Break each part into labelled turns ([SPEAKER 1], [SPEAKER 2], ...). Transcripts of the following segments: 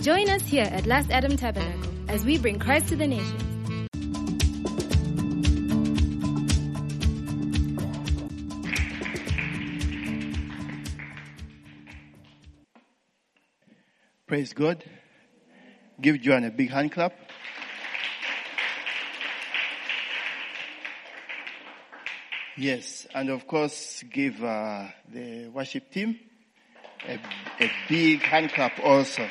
[SPEAKER 1] Join us here at Last Adam Tabernacle as we bring Christ to the nations.
[SPEAKER 2] Praise God. Give Joan a big hand clap. Yes, and of course give the worship team a big hand clap also.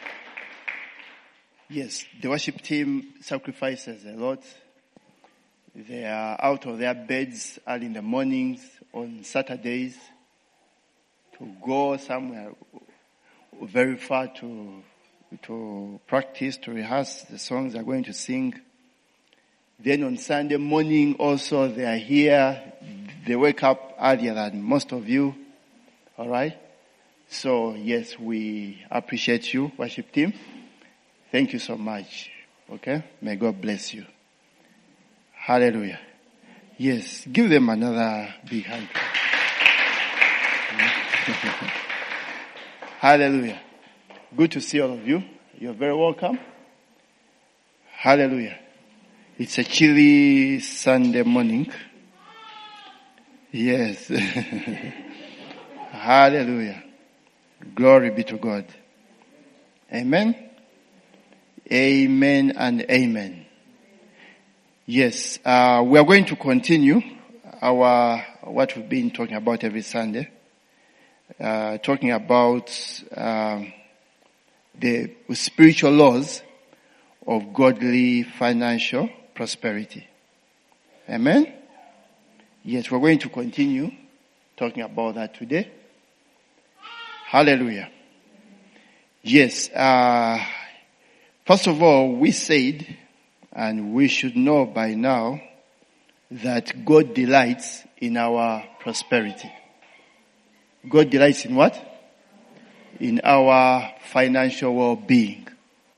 [SPEAKER 2] Yes, the worship team sacrifices a lot. They are out of their beds early in the mornings on Saturdays to go somewhere very far to practice, to rehearse the songs they're going to sing. Then on Sunday morning also they are here. They wake up earlier than most of you. Alright? So yes, we appreciate you, worship team. Thank you so much. Okay? May God bless you. Hallelujah. Yes, give them another big hand. Hallelujah. Good to see all of you. You're very welcome. Hallelujah. It's a chilly Sunday morning. Yes. Hallelujah. Glory be to God. Amen. Amen and amen. Yes, we are going to continue what we've been talking about every Sunday. Talking about the spiritual laws of godly financial prosperity. Amen? Yes, we're going to continue talking about that today. Hallelujah. Yes, first of all, we said, and we should know by now, that God delights in our prosperity. God delights in what? In our financial well-being.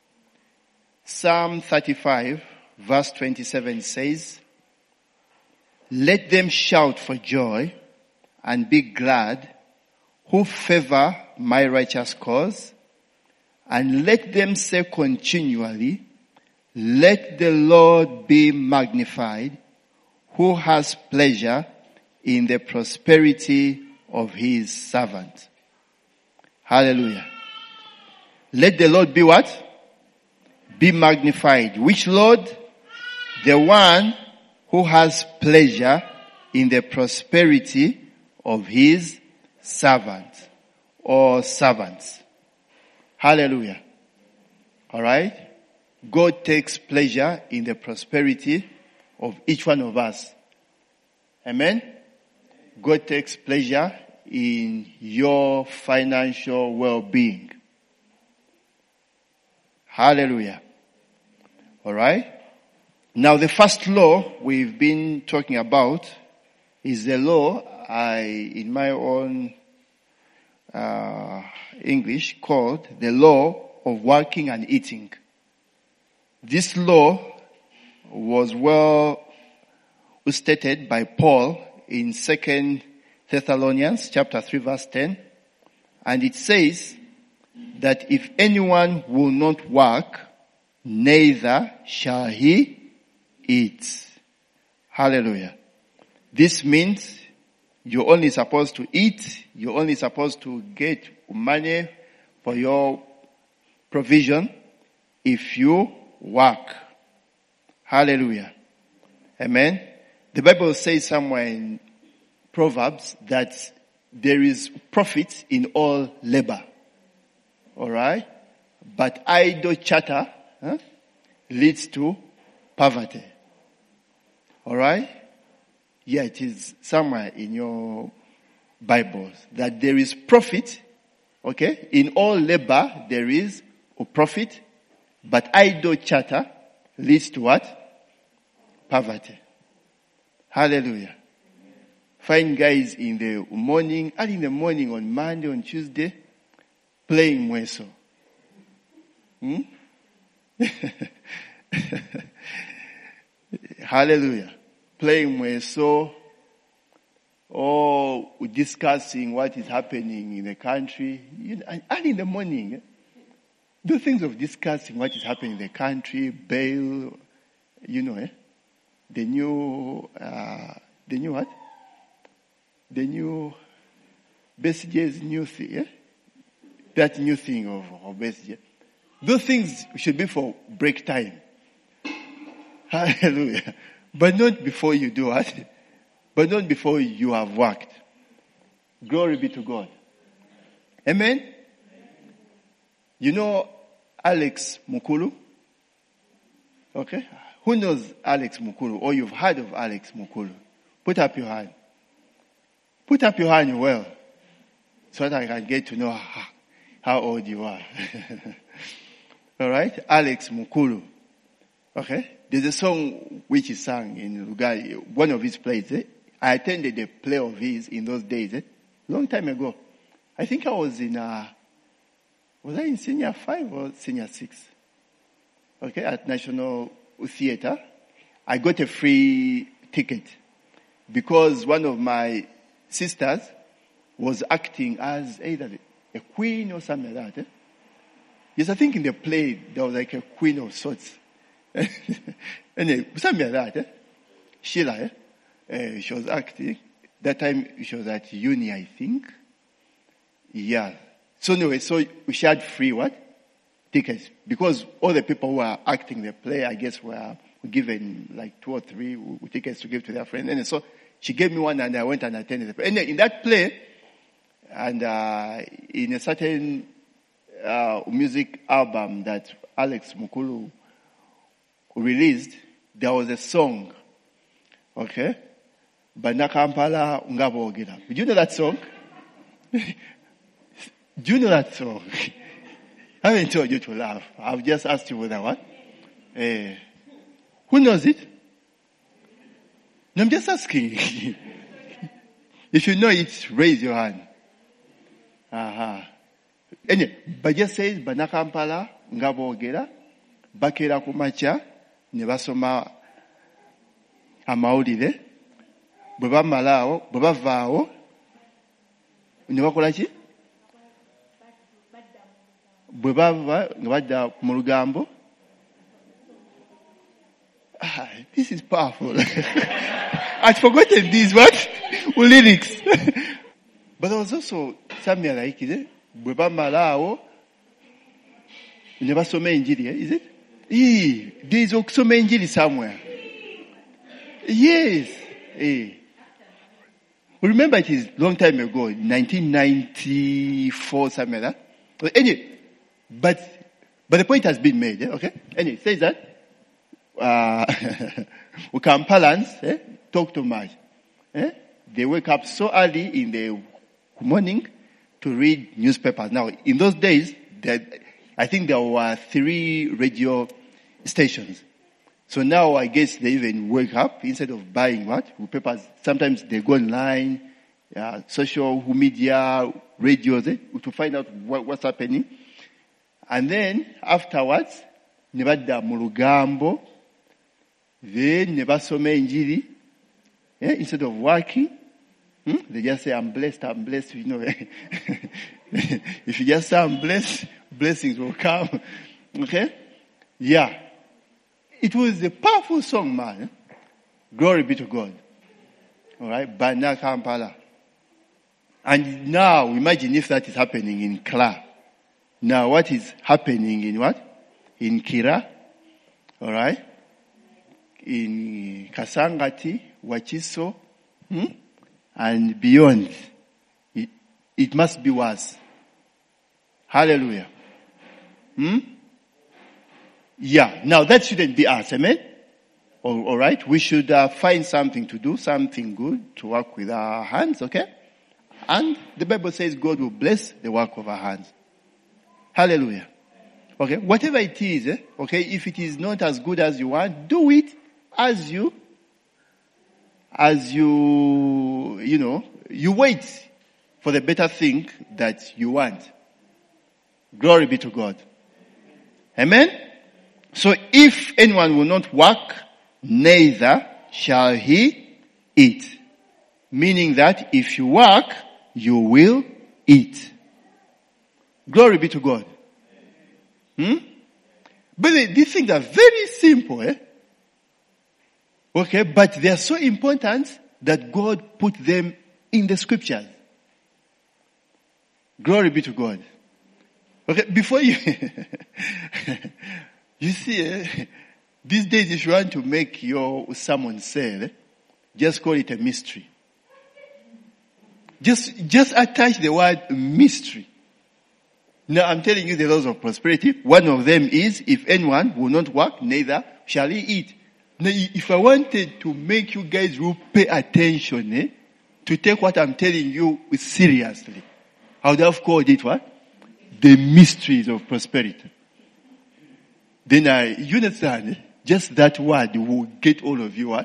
[SPEAKER 2] Psalm 35 verse 27 says, "Let them shout for joy and be glad who favor my righteous cause, and let them say continually, let the Lord be magnified, who has pleasure in the prosperity of his servant." Hallelujah. Let the Lord be what? Be magnified. Which Lord? The one who has pleasure in the prosperity of his servant or servants. Hallelujah. Alright? God takes pleasure in the prosperity of each one of us. Amen? God takes pleasure in your financial well-being. Hallelujah. Alright? Now the first law we've been talking about is the law in my own English called the law of working and eating. This law was well stated by Paul in 2 Thessalonians chapter 3 verse 10. And it says that if anyone will not work, neither shall he eat. Hallelujah. This means you're only supposed to eat, you're only supposed to get money for your provision if you work. Hallelujah. Amen. The Bible says somewhere in Proverbs that there is profit in all labor. Alright? But idle chatter leads to poverty. Alright? Yeah, it is somewhere in your Bibles that there is profit. Okay? In all labor there is a profit. But idle chatter leads to what? Poverty. Hallelujah. Find guys in the morning, early in the morning on Monday, on Tuesday, playing mweso. Hallelujah. Playing mweso, or discussing what is happening in the country. Early in the morning. Do things of discussing what is happening in the country, bail, the new what? The new BCJ's new thing, yeah? That new thing of BCJ. Those things should be for break time. Hallelujah. But not before you do what? But not before you have worked. Glory be to God. Amen? You know Alex Mukulu? Okay? Who knows Alex Mukulu? Or you've heard of Alex Mukulu? Put up your hand. Put up your hand well. So that I can get to know how old you are. Alright? Alex Mukulu. Okay? There's a song which he sang in Lugari, one of his plays. I attended a play of his in those days. Long time ago. I think I was in senior 5 or senior 6? Okay, at National Theatre. I got a free ticket because one of my sisters was acting as either a queen or something like that. Yes, I think in the play there was like a queen of sorts. Anyway, something like that. Sheila, she was acting. That time she was at uni, I think. Yeah. So anyway, so she had free what? Tickets. Because all the people who were acting the play, I guess, were given like 2 or 3 tickets to give to their friends. And so she gave me one and I went and attended the play. And in that play, and in a certain music album that Alex Mukulu released, there was a song. Okay? Banakampala Ngabogera. Did you know that song? Do you know that song? I haven't told you to laugh. I've just asked you whether what? Who knows it? No, I'm just asking. If you know it, raise your hand. Anyway, but just says, Banakampala, Ngabogera, Bakera Kumacha, Nebasoma Amaudide, Baba Malao, Baba Vao, Nebakolachi? Bwebava ngabadda mu lugambo. This is powerful. I'd forgotten these what? Lyrics. But there was also something like it. Bwebamala awo ne basoma enjiri, is it? There is okusoma enjiri somewhere. Yes. Remember it is long time ago, 1994, something like that. Anyway, but the point has been made, okay? Anyway, it says that we can balance, talk too much. They wake up so early in the morning to read newspapers. Now, in those days, I think there were 3 radio stations. So now I guess they even wake up instead of buying papers. Sometimes they go online, social media, radios, to find out what's happening. And then afterwards, nebadda mu lugambo, then nebasoma enjiri, instead of working, they just say, I'm blessed, you know. If you just say, I'm blessed, blessings will come. Okay? Yeah. It was a powerful song, man. Glory be to God. Alright? Bana Kampala. And now, imagine if that is happening in Kla. Now, what is happening in what? In Kira. Alright? In Kasangati, Wachiso, and beyond. It must be worse. Hallelujah. Yeah. Now that shouldn't be us. Amen? Alright? We should find something to do, something good to work with our hands, okay? And the Bible says God will bless the work of our hands. Hallelujah. Okay? Whatever it is, okay? If it is not as good as you want, do it as you wait for the better thing that you want. Glory be to God. Amen? So if anyone will not work, neither shall he eat. Meaning that if you work, you will eat. Glory be to God. But these things are very simple, Okay, but they are so important that God put them in the scriptures. Glory be to God. Okay, before you, you see, these days if you want to make your sermon sell, just call it a mystery. Just attach the word mystery. Now I'm telling you the laws of prosperity. One of them is, if anyone will not work, neither shall he eat. Now if I wanted to make you guys who pay attention, to take what I'm telling you seriously, I would have called it what? The mysteries of prosperity. Then you understand, just that word will get all of you what?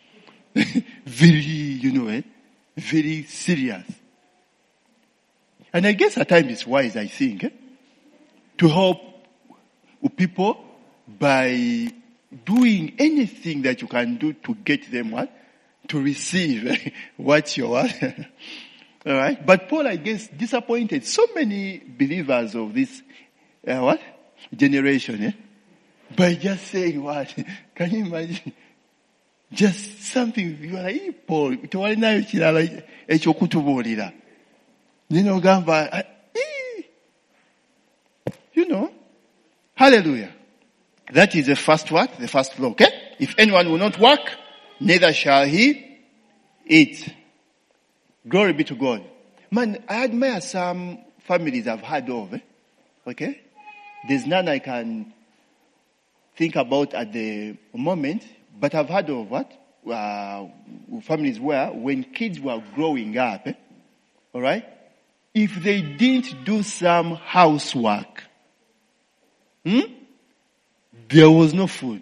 [SPEAKER 2] Very, very serious. And I guess at times it's wise, I think, to help people by doing anything that you can do to get them what? To receive what you want. Alright? But Paul, I guess, disappointed so many believers of this, generation, by just saying what? Can you imagine? Just something, you are like, Paul, tewali nayo kirala ekyokutubuulira. Nino gamba, hallelujah. That is the first word, the first law, okay? If anyone will not work, neither shall he eat. Glory be to God. Man, I admire some families I've heard of, okay? There's none I can think about at the moment, but I've heard of what? Families where when kids were growing up, alright? If they didn't do some housework, there was no food.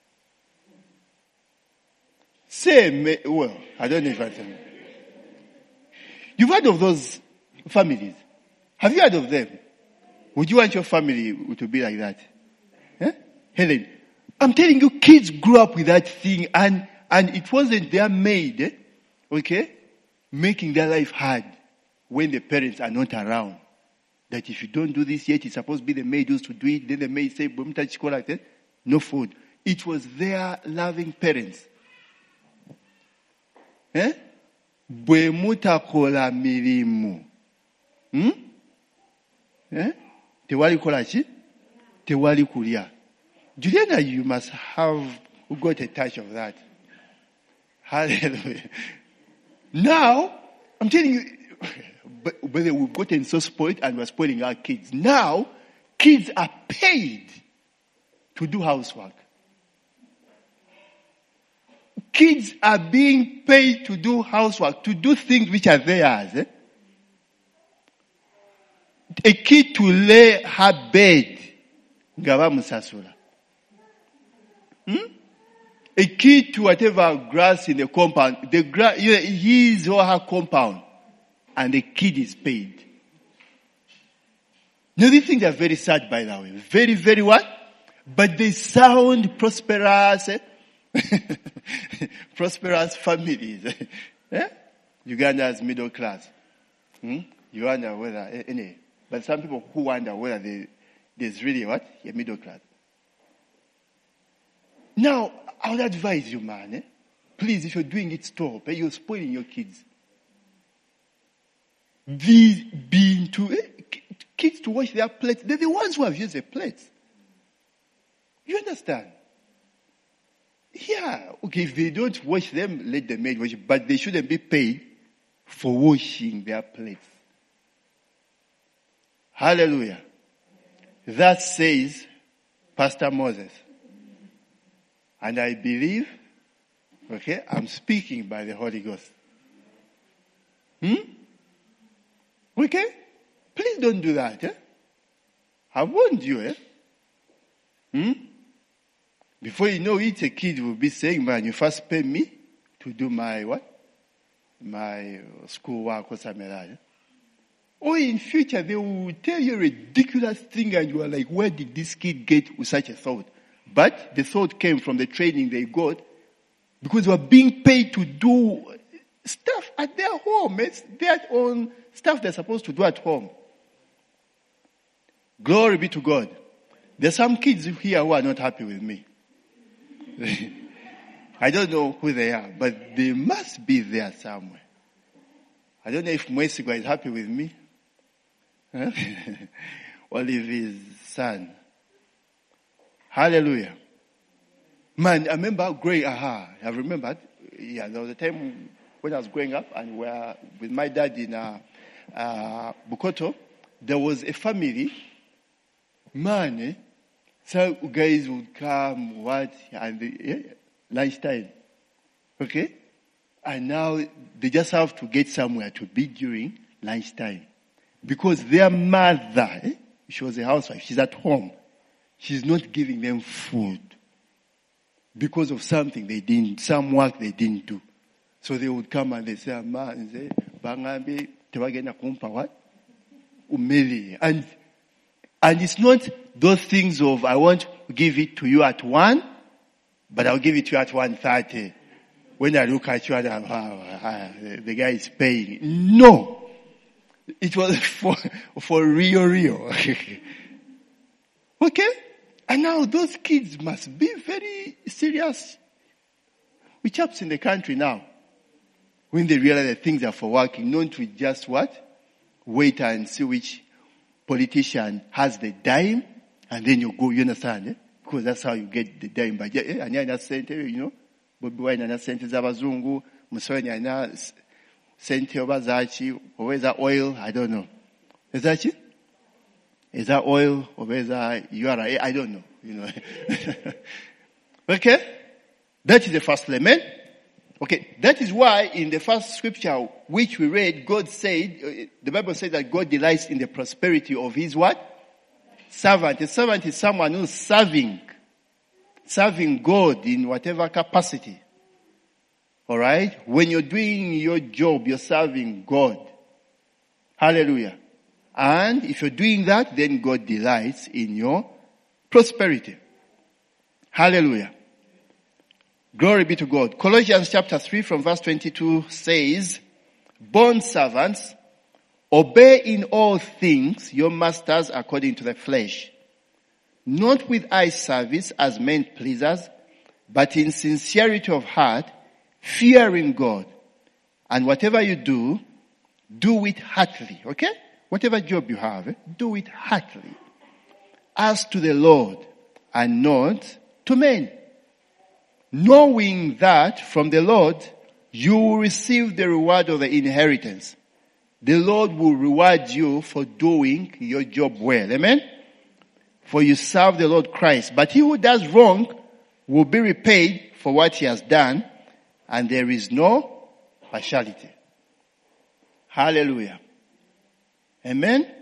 [SPEAKER 2] I don't know if I tell you. You've heard of those families. Have you heard of them? Would you want your family to be like that? Helen, I'm telling you, kids grew up with that thing and it wasn't their maid, okay, making their life hard when the parents are not around. That if you don't do this yet, it's supposed to be the maid who's to do it. Then the maid say, no food. It was their loving parents. Bwe mutakola mirimu. Tewali kola chi? Tewali kulya. Juliana, you must have got a touch of that. Hallelujah. Now, I'm telling you, but we've gotten so spoiled and we're spoiling our kids. Now, kids are paid to do housework. Kids are being paid to do housework, to do things which are theirs. A kid to lay her bed, ngaba musasula. A kid to whatever grass in the compound, his or her compound, and the kid is paid. Now these things are very sad, by the way. Very, very what? But they sound prosperous. Prosperous families. Uganda's middle class. You wonder whether, but some people who wonder whether there's really what? A middle class. Now, I would advise you, man, please, if you're doing it, stop. You're spoiling your kids. These being kids to wash their plates, they're the ones who have used the plates. You understand? Yeah, okay, if they don't wash them, let the maid wash, but they shouldn't be paid for washing their plates. Hallelujah. That says Pastor Moses. And I believe, okay, I'm speaking by the Holy Ghost. Okay? Please don't do that, I warned you, Before you know it, a kid will be saying, man, you first pay me to do my what? My schoolwork or something like that. Or in future, they will tell you a ridiculous thing and you are like, where did this kid get with such a thought? But the thought came from the training they got because they were being paid to do stuff at their home. It's their own stuff they're supposed to do at home. Glory be to God. There's some kids here who are not happy with me. I don't know who they are, but they must be there somewhere. I don't know if Mwesigwa is happy with me. Huh? Or if his son. Hallelujah. Man, I remember growing, I remembered, there was a time when I was growing up and we were with my dad in Bukoto. There was a family, man, some guys would come, and lunchtime. Okay? And now they just have to get somewhere to be during lunchtime. Because their mother, she was a housewife, she's at home. She's not giving them food. Because of something some work they didn't do. So they would come and they say, Bangambi, tewagenda kumpa what? Umeli. And it's not those things of, I want to give it to you at 1, but I'll give it to you at 1:30. When I look at you, the guy is paying. No. It was for real. Okay? And now those kids must be very serious. We chaps in the country now, when they realize that things are for working, not to just what? Wait and see which politician has the dime, and then you go, you understand? Eh? Because that's how you get the dime. But and you understand, you know, Bobi Wine and sente z'abazungu, Museveni and sente obazachi, or is that oil? I don't know. Is that it? Is that oil or is that URA? I don't know, you know. Okay? That is the first element. Okay, that is why in the first scripture which we read, God said, the Bible says that God delights in the prosperity of his what? Servant. A servant is someone who's serving God in whatever capacity. Alright? When you're doing your job, you're serving God. Hallelujah. And if you're doing that, then God delights in your prosperity. Hallelujah. Glory be to God. Colossians chapter 3 from verse 22 says, Bond servants, obey in all things your masters according to the flesh, not with eye service as men pleasers, but in sincerity of heart, fearing God. And whatever you do it heartily. Okay? Whatever job you have, do it heartily, as to the Lord and not to men, knowing that from the Lord you will receive the reward of the inheritance. The Lord will reward you for doing your job well. Amen? For you serve the Lord Christ. But he who does wrong will be repaid for what he has done, and there is no partiality. Hallelujah. Amen?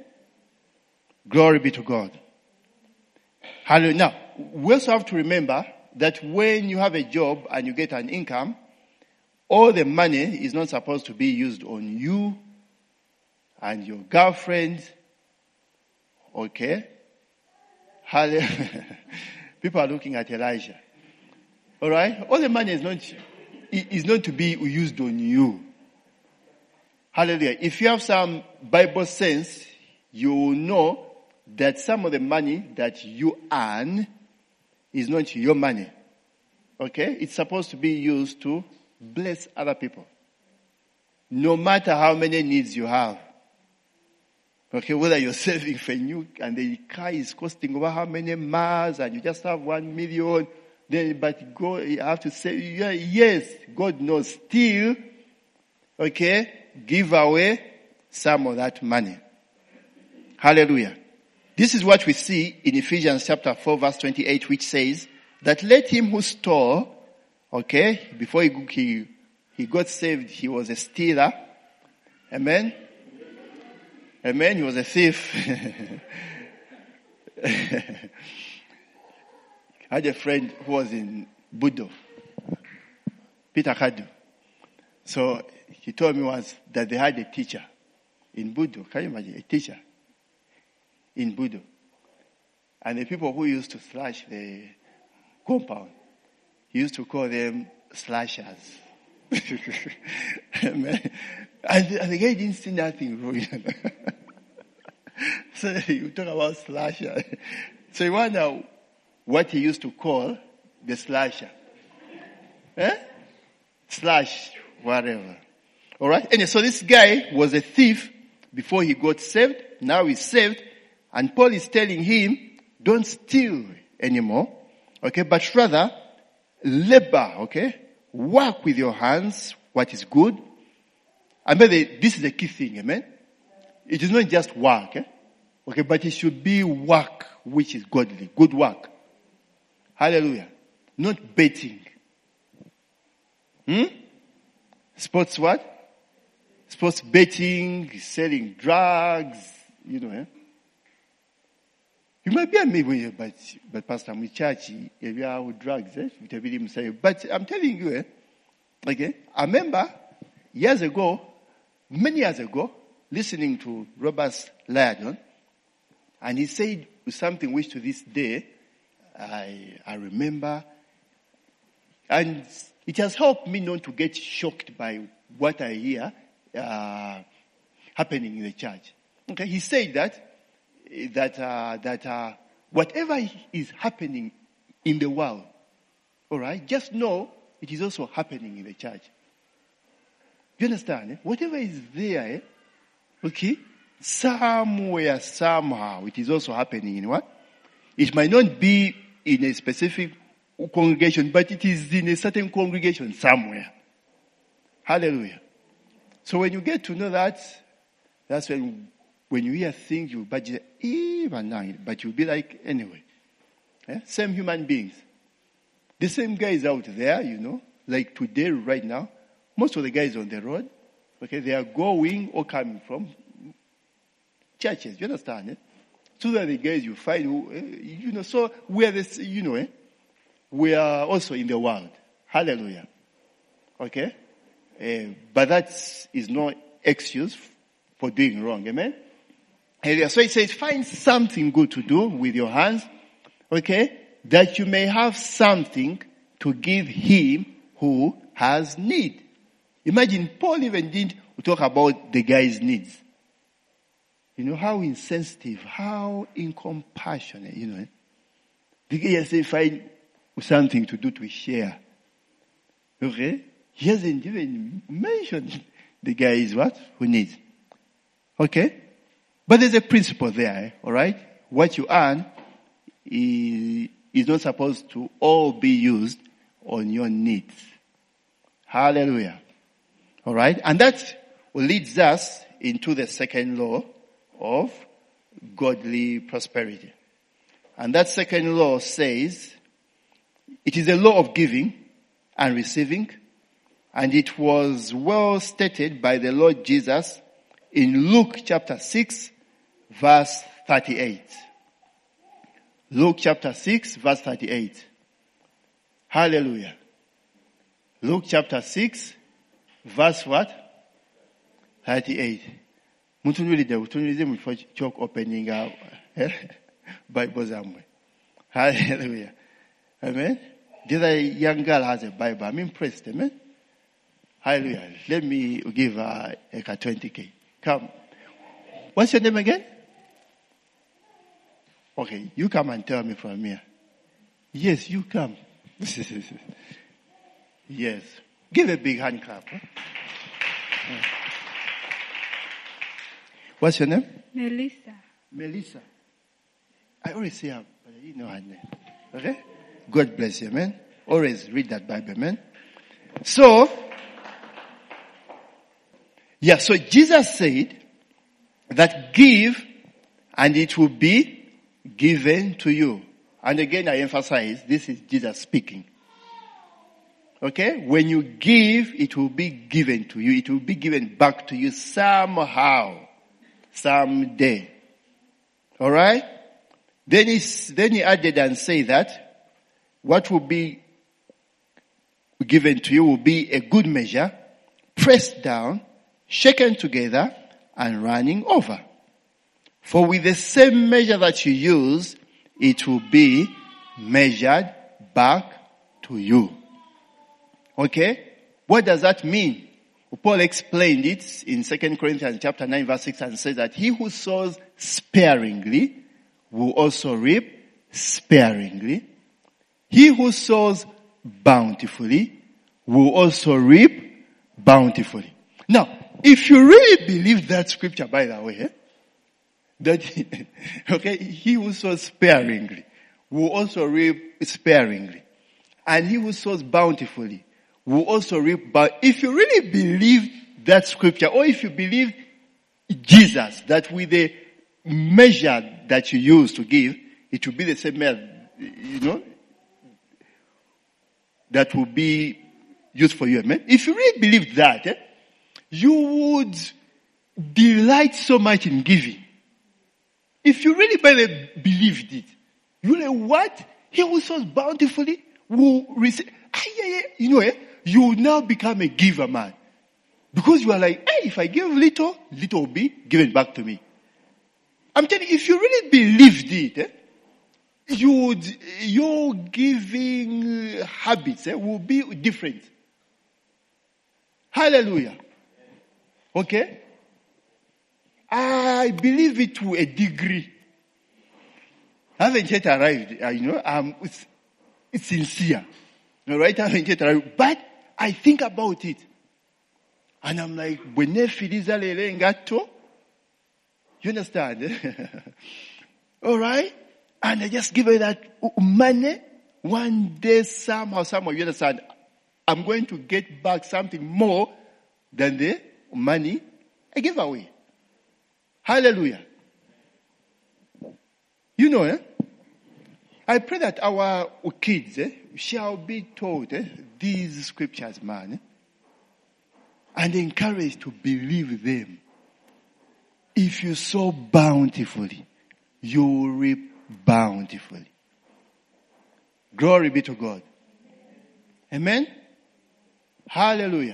[SPEAKER 2] Glory be to God. Hallelujah. Now, we also have to remember that when you have a job and you get an income, all the money is not supposed to be used on you and your girlfriend. Okay? Hallelujah. People are looking at Elijah. Alright? All the money is not to be used on you. Hallelujah. If you have some Bible sense, you will know that some of the money that you earn is not your money. Okay? It's supposed to be used to bless other people. No matter how many needs you have. Okay, whether you're saving for new and the car is costing over how many miles and you just have 1 million, then but God, you have to say, yes, God knows still, okay, give away some of that money. Hallelujah. This is what we see in Ephesians chapter 4 verse 28, which says that let him who stole, okay, before he got saved, he was a stealer. Amen. Amen. He was a thief. I had a friend who was in Budo, Peter Kadu. So he told me once that they had a teacher in Budo. Can you imagine? A teacher in Budo. And the people who used to slash the compound, he used to call them slashers. And the guy didn't see nothing wrong. So you talk about slasher. So you wonder what he used to call the slasher. Slash, whatever. Alright? Anyway, so this guy was a thief before he got saved. Now he's saved. And Paul is telling him, don't steal anymore. Okay? But rather, labor. Okay? Work with your hands what is good. And this is the key thing. Amen? It is not just work. Okay? But it should be work which is godly. Good work. Hallelujah. Not betting. Sports what? Sports betting, selling drugs, You might be amazed, but Pastor, I'm church, if you are with drugs, but I'm telling you, okay, I remember many years ago, listening to Robert Liardon, and he said something which to this day, I remember, and it has helped me not to get shocked by what I hear happening in the church. Okay, he said that whatever is happening in the world, all right, just know it is also happening in the church. You understand? Whatever is there, okay, somewhere, somehow, it is also happening in what? It might not be in a specific congregation, but it is in a certain congregation somewhere. Hallelujah. So when you get to know that, that's when you hear things, you budget even now, but you'll be like, anyway. Same human beings. The same guys out there, like today, right now, most of the guys on the road, okay, they are going or coming from churches. You understand? So that the guys you find, so we are this, we are also in the world. Hallelujah. Okay? But that is no excuse for doing wrong. Amen? So it says, find something good to do with your hands, okay, that you may have something to give him who has need. Imagine Paul even didn't talk about the guy's needs. How insensitive, how incompassionate, The guy says, find something to do to share. Okay? He hasn't even mentioned the guy is what? Who needs. Okay? But there's a principle there, alright? What you earn is not supposed to all be used on your needs. Hallelujah. Alright? And that leads us into the second law of godly prosperity. And that second law says, it is a law of giving and receiving, and it was well stated by the Lord Jesus in Luke chapter 6, verse 38. Luke chapter 6, verse 38. Hallelujah. Luke chapter 6, verse what? 38. Chalk opening our Bible somewhere. Hallelujah. Amen. The other young girl has a Bible. I'm impressed. Amen. Hallelujah. Let me give her a 20K. Come. What's your name again? Okay, you come and tell me from here. Yes, you come. Yes. Give a big hand clap. Huh? Yeah. What's your name?
[SPEAKER 1] Melissa.
[SPEAKER 2] Melissa. I always say her, but I didn't know her name. Okay? God bless you, man. Always read that Bible, man. So Jesus said that give and it will be given to you. And again, I emphasize, this is Jesus speaking. Okay? When you give, it will be given to you. It will be given back to you somehow, someday. Alright? Then he added and said that what will be given to you will be a good measure, pressed down, shaken together, and running over. For with the same measure that you use, it will be measured back to you. Okay? What does that mean? Paul explained it in 2 Corinthians chapter 9 verse 6 and says that he who sows sparingly will also reap sparingly. He who sows bountifully will also reap bountifully. Now, if you really believe that scripture, by the way, that, okay, he who sows sparingly will also reap sparingly. And he who sows bountifully will also reap. But if you really believe that scripture, or if you believe Jesus, that with the measure that you use to give, it will be the same measure, that will be used for you. Amen? If you really believe that, you would delight so much in giving. If you really believed it, you know what? He who sows bountifully will receive. You will now become a giver man. Because you are like, hey, if I give little, little will be given back to me. I'm telling you, if you really believed it, your giving habits will be different. Hallelujah. Okay? I believe it to a degree. I haven't yet arrived, it's sincere. Right? I haven't yet arrived. But I think about it. And I'm like, you understand? Alright? And I just give her that money. One day, somehow, you understand, I'm going to get back something more than the money I gave away. Hallelujah. I pray that our kids shall be taught these scriptures, man, and encouraged to believe them. If you sow bountifully, you will reap bountifully. Glory be to God. Amen? Hallelujah.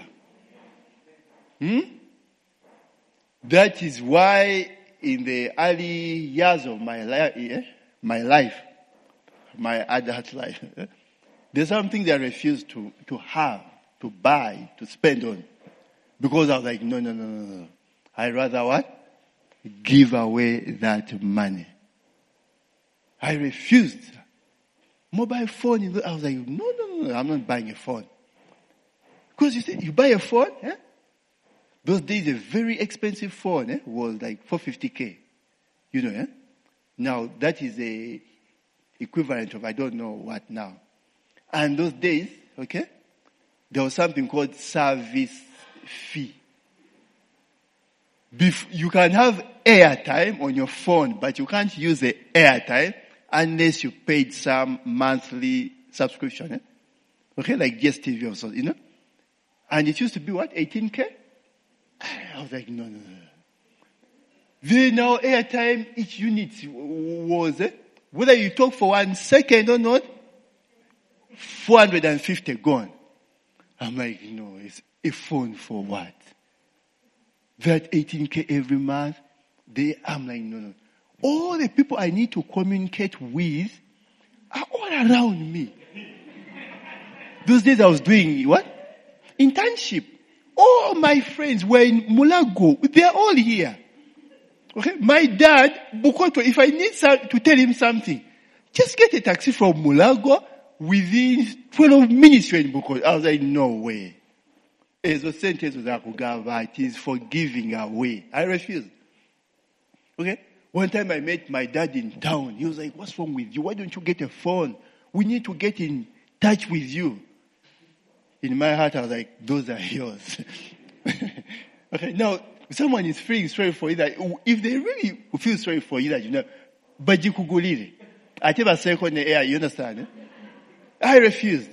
[SPEAKER 2] That is why in the early years of my life, my adult life, there's something that I refused to have, to buy, to spend on. Because I was like, no. I'd rather what? Give away that money. I refused. Mobile phone, I was like, no, I'm not buying a phone. Because you see, you buy a phone, those days a very expensive phone was like 450K. Now that is a equivalent of I don't know what now. And those days, okay, there was something called service fee. You can have airtime on your phone, but you can't use the airtime unless you paid some monthly subscription. Okay, like DSTV or so, And it used to be what, 18K? I was like, no. Then now airtime, each unit was, whether you talk for 1 second or not, 450 gone. I'm like, no, it's a phone for what? That 18K every month. I'm like, no. All the people I need to communicate with are all around me. Those days I was doing what? Internship. All my friends were in Mulago. They're all here. Okay? My dad, Bukoto, if I need to tell him something, just get a taxi from Mulago. Within 12 minutes you're in Bukoto. I was like, no way. It is for giving away. I refused. Okay? One time I met my dad in town. He was like, what's wrong with you? Why don't you get a phone? We need to get in touch with you. In my heart, I was like, those are yours. Okay, now, someone is feeling sorry for you that, if they really feel sorry for you that, but you could go leave. I tell a second in the air, you understand? I refused.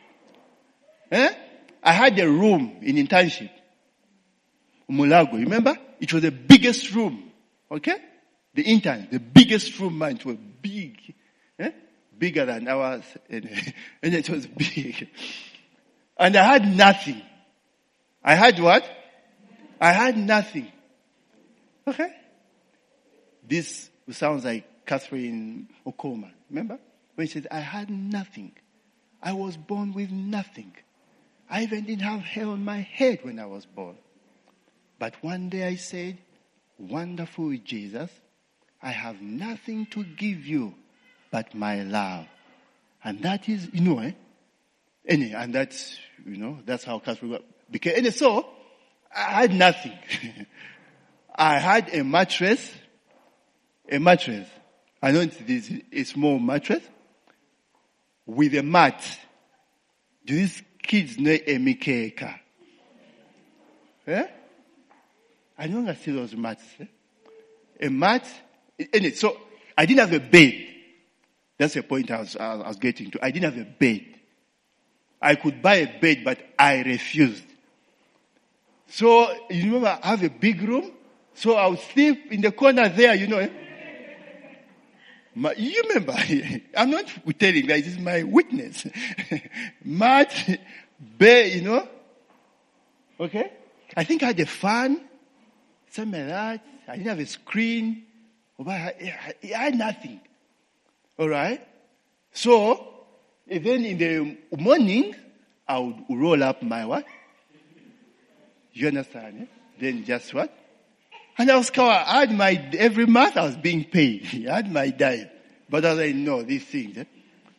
[SPEAKER 2] I had a room in internship. Mulago, remember? It was the biggest room. Okay? The intern, the biggest room, man, it was big. Bigger than ours. And it was big. And I had nothing. I had what? I had nothing. Okay? This sounds like Catherine Okoma. Remember? When she said, I had nothing. I was born with nothing. I even didn't have hair on my head when I was born. But one day I said, wonderful Jesus, I have nothing to give you, but my love. And that is, and that's, that's how Casper became. And so, I had nothing. I had a mattress. I know it's a small mattress with a mat. Do these kids know a mikeka? Eh? I don't see those mats. Eh? A mat. So I didn't have a bed. That's the point I was getting to. I didn't have a bed. I could buy a bed, but I refused. So, you remember, I have a big room. So I would sleep in the corner there, you remember, I'm not telling that, this is my witness. Mat, bed, Okay? I think I had a fan, something like that. I didn't have a screen. I had nothing. Alright? So, then in the morning, I would roll up my what? You understand? Eh? Then just what? And I had every month I was being paid. I had my diet. But I was like, no, these things. Eh?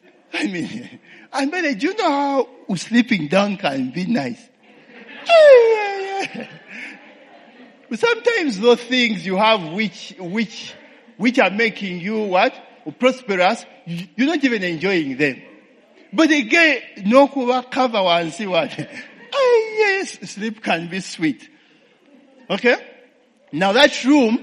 [SPEAKER 2] Do you know how sleeping down can be nice? Sometimes those things you have which are making you what? Prosperous, you're not even enjoying them. But again, no cover and see what? Yes, sleep can be sweet. Okay? Now that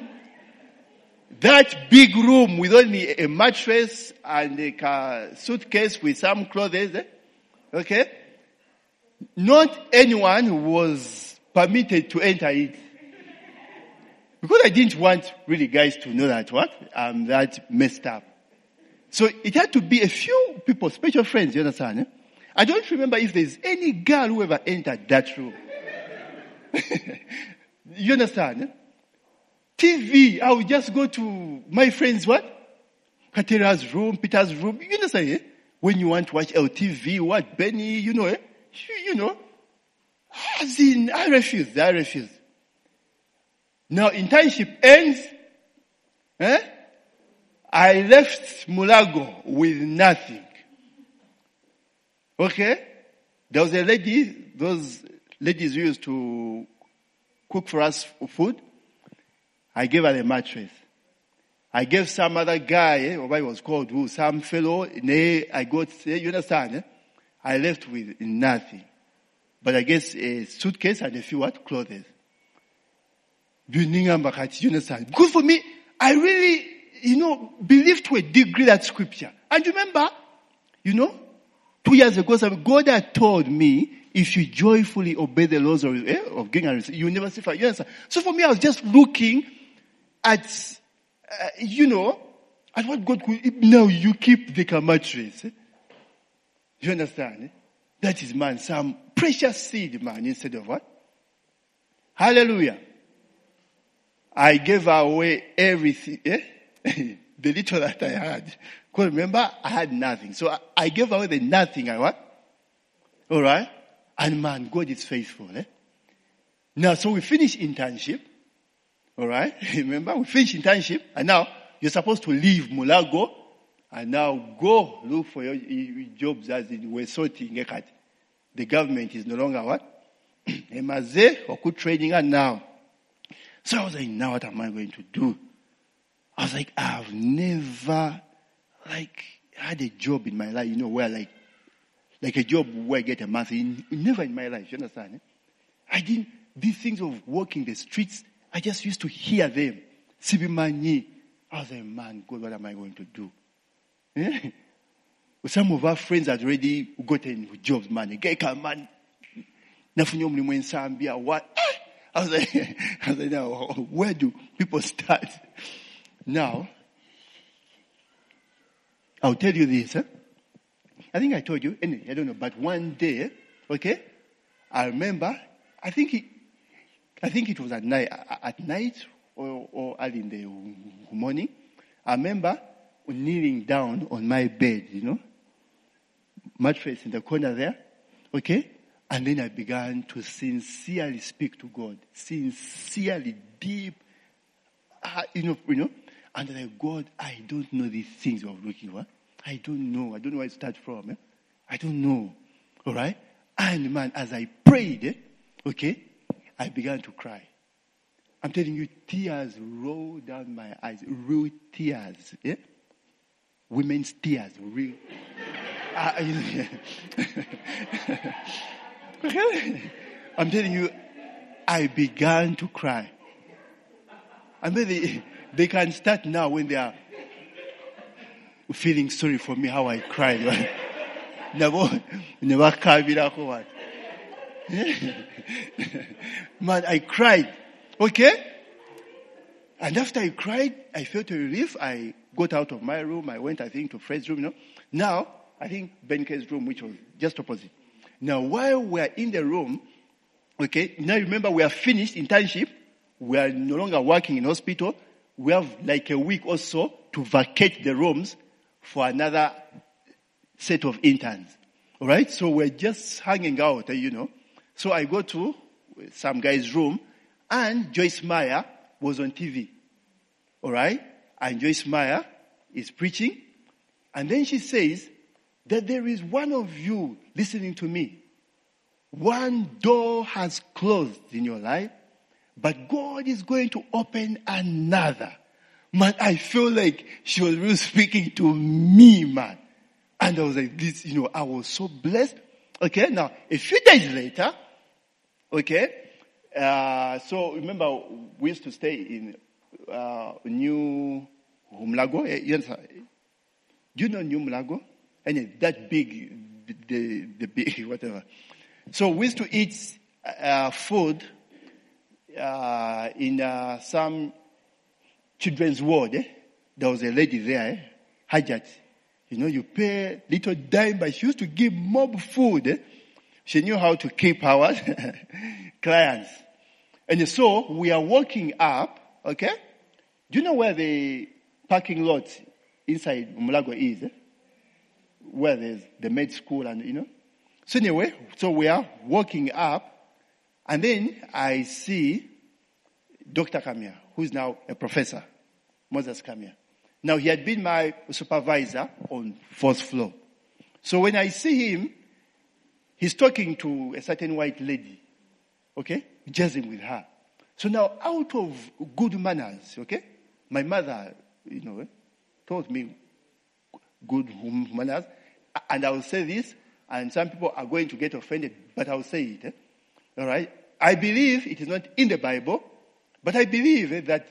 [SPEAKER 2] big room with only a mattress and a suitcase with some clothes, okay? Not anyone was permitted to enter it. Because I didn't want really guys to know that I'm that messed up. So it had to be a few people, special friends, you understand? Eh? I don't remember if there's any girl who ever entered that room. You understand? Eh? TV, I would just go to my friend's Katera's room, Peter's room. You understand? Eh? When you want to watch LTV, Benny, eh? I refuse. Now, internship ends. I left Mulago with nothing. Okay? There was a lady, those ladies who used to cook for us food. I gave her a mattress. I gave some other guy, what was called, some fellow, I got, you understand? I left with nothing. But I guess a suitcase and a few clothes. You understand? Because for me, I really, believe to a degree that scripture. And remember, 2 years ago, God had told me, if you joyfully obey the laws of giving and receiving, you will never suffer. You understand? So for me, I was just looking at, at what God could, now you keep the mattress. You understand? That is, man, some precious seed, man, instead of what? Hallelujah. I gave away everything, the little that I had. Because remember, I had nothing. So I gave away the nothing I what? Alright? And man, God is faithful. Now, so we finished internship. Alright? Remember, we finished internship. And now, you're supposed to leave Mulago. And now go look for your jobs as in we're sorting. The government is no longer what? Emaze, or good training, and now. So I was like, now what am I going to do? I was like, I've never, had a job in my life, where like a job where I get a monthly. Never in my life, you understand? I didn't, these things of walking the streets, I just used to hear them. Sibimani. I was like, man, God, what am I going to do? Yeah? Some of our friends had already gotten jobs, man. Man, what? I was like, now, where do people start? Now, I'll tell you this. I think I told you, I don't know, but one day, okay, I remember, I think it was at night or early in the morning. I remember kneeling down on my bed, mattress in the corner there, okay? And then I began to sincerely speak to God. Sincerely, deep, and I'm like, God, I don't know these things you're looking for. I don't know. I don't know where to start from. I don't know. All right? And man, as I prayed, okay, I began to cry. I'm telling you, tears rolled down my eyes. Real tears. Yeah? Women's tears. Real. I'm telling you, I began to cry. And then they can start now when they are feeling sorry for me how I cried. Right? Never cried. Man, I cried. Okay? And after I cried, I felt a relief. I got out of my room. I went, I think, to Fred's room. Now, I think Benke's room, which was just opposite. Now, while we're in the room, okay, now remember we are finished internship. We are no longer working in hospital. We have like a week or so to vacate the rooms for another set of interns. All right? So we're just hanging out, So I go to some guy's room, and Joyce Meyer was on TV. All right? And Joyce Meyer is preaching. And then she says that there is one of you listening to me. One door has closed in your life, but God is going to open another. Man, I feel like she was really speaking to me, man. And I was like, this, I was so blessed. Okay, now, a few days later, okay, so remember, we used to stay in New Mulago. Do you know New Mulago? And that big, the big, whatever. So we used to eat food in some children's ward. There was a lady there, Hajat. You pay little dime, but she used to give mob food. She knew how to keep our clients. And so we are walking up, okay? Do you know where the parking lot inside Mulago is? Where there's the med school and, So anyway, so we are walking up, and then I see Dr. Kamia, who is now a professor, Moses Kamia. Now, he had been my supervisor on 4th floor. So when I see him, he's talking to a certain white lady, okay, jazzing with her. So now, out of good manners, okay, my mother, taught me good manners, and I will say this, and some people are going to get offended, but I will say it. All right? I believe it is not in the Bible, but I believe that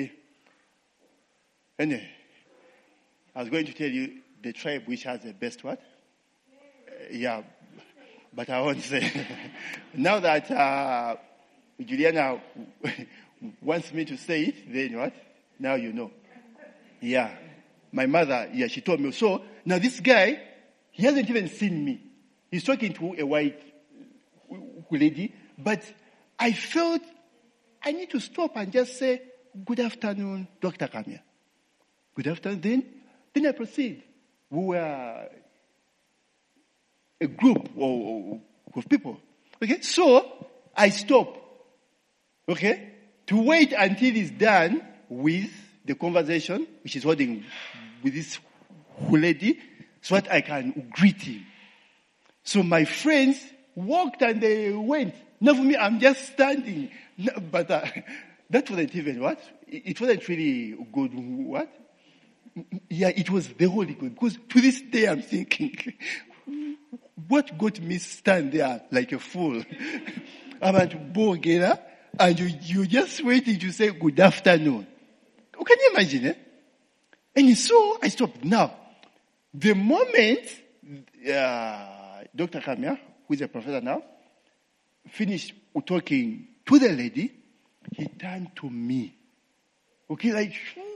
[SPEAKER 2] I was going to tell you the tribe which has the best what? Yeah, but I won't say. Now that Juliana wants me to say it, then what? Now you know. Yeah. My mother, she told me. So, now this guy, he hasn't even seen me. He's talking to a white lady, but I felt I need to stop and just say, good afternoon, Dr. Kamia. Good afternoon. Then I proceed. We were a group of people. Okay, so I stop. Okay, to wait until he's done with the conversation, which is holding with this lady, so that I can greet him. So my friends walked and they went. Now for me, I'm just standing. No, but that wasn't even what? It wasn't really good. What? Yeah, it was the Holy Ghost. Because to this day I'm thinking, what got me stand there like a fool? I'm at Bogera, and you just waiting to say good afternoon. Can you imagine it? And so I stopped. Now, the moment Dr. Kamia, who is a professor now, finished talking to the lady, he turned to me. Okay, like,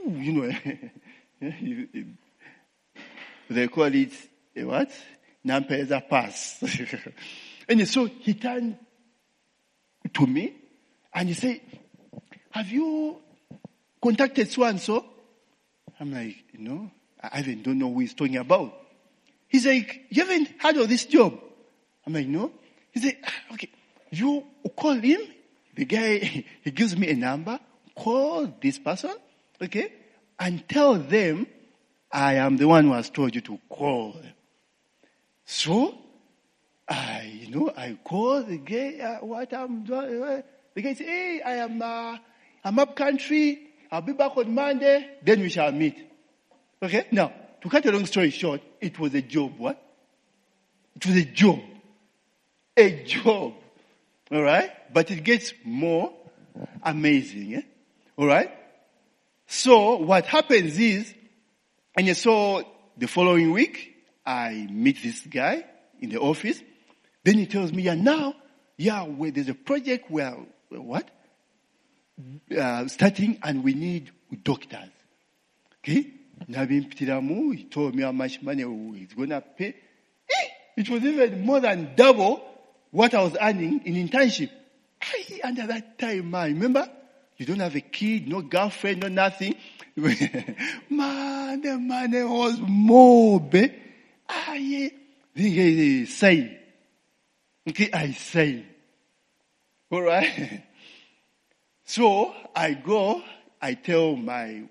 [SPEAKER 2] they call it a what? Nampeza pass. And so he turned to me and he said, have you contacted so-and-so? I'm like, I even don't know who he's talking about. He's like, you haven't heard of this job? I'm like, no. He said, okay, you call him. The guy, he gives me a number. Call this person, okay, and tell them I am the one who has told you to call. So, I call the guy, what I'm doing. The guy says, hey, I'm up country. I'll be back on Monday. Then we shall meet. Okay? Now, to cut a long story short, it was a job. What? It was a job. A job. All right? But it gets more amazing. Eh? All right? So, what happens is, and so the following week, I meet this guy in the office. Then he tells me, where there's a project where, starting and we need doctors. Okay? He told me how much money he's going to pay. It was even more than double what I was earning in internship. And at that time, man, remember? You don't have a kid, no girlfriend, no nothing. Man, the money was more, babe. They say. Okay, I say. Alright? So, I go, I tell my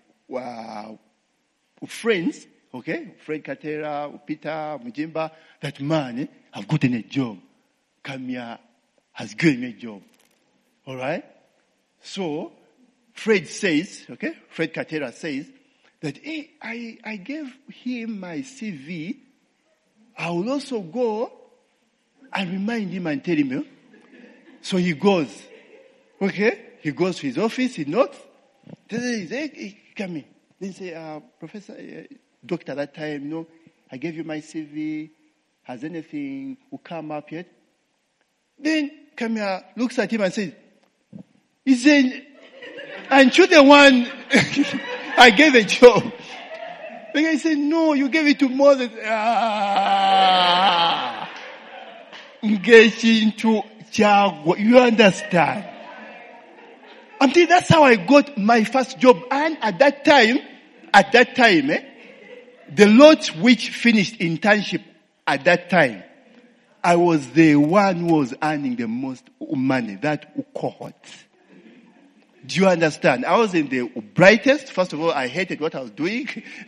[SPEAKER 2] friends, okay, Fred Katera, Peter, Mujimba, that man, I've gotten a job. Kamia has given me a job. Alright? So, Fred Katera says that, hey, I gave him my CV. I will also go and remind him and tell him. So he goes. Okay? He goes to his office, he knocks. Then he says, hey, come in. Then he says, Professor, doctor, that time, I gave you my CV. Has anything come up yet? Then Kamia looks at him and says, he said, aren't you the one I gave a job? The guy said, no, you gave it to Moses. Get into Jaguar. You understand? I'm telling you, that's how I got my first job. And at that time, the lot which finished internship at that time, I was the one who was earning the most money, that cohort. Do you understand? I was in the brightest. First of all, I hated what I was doing.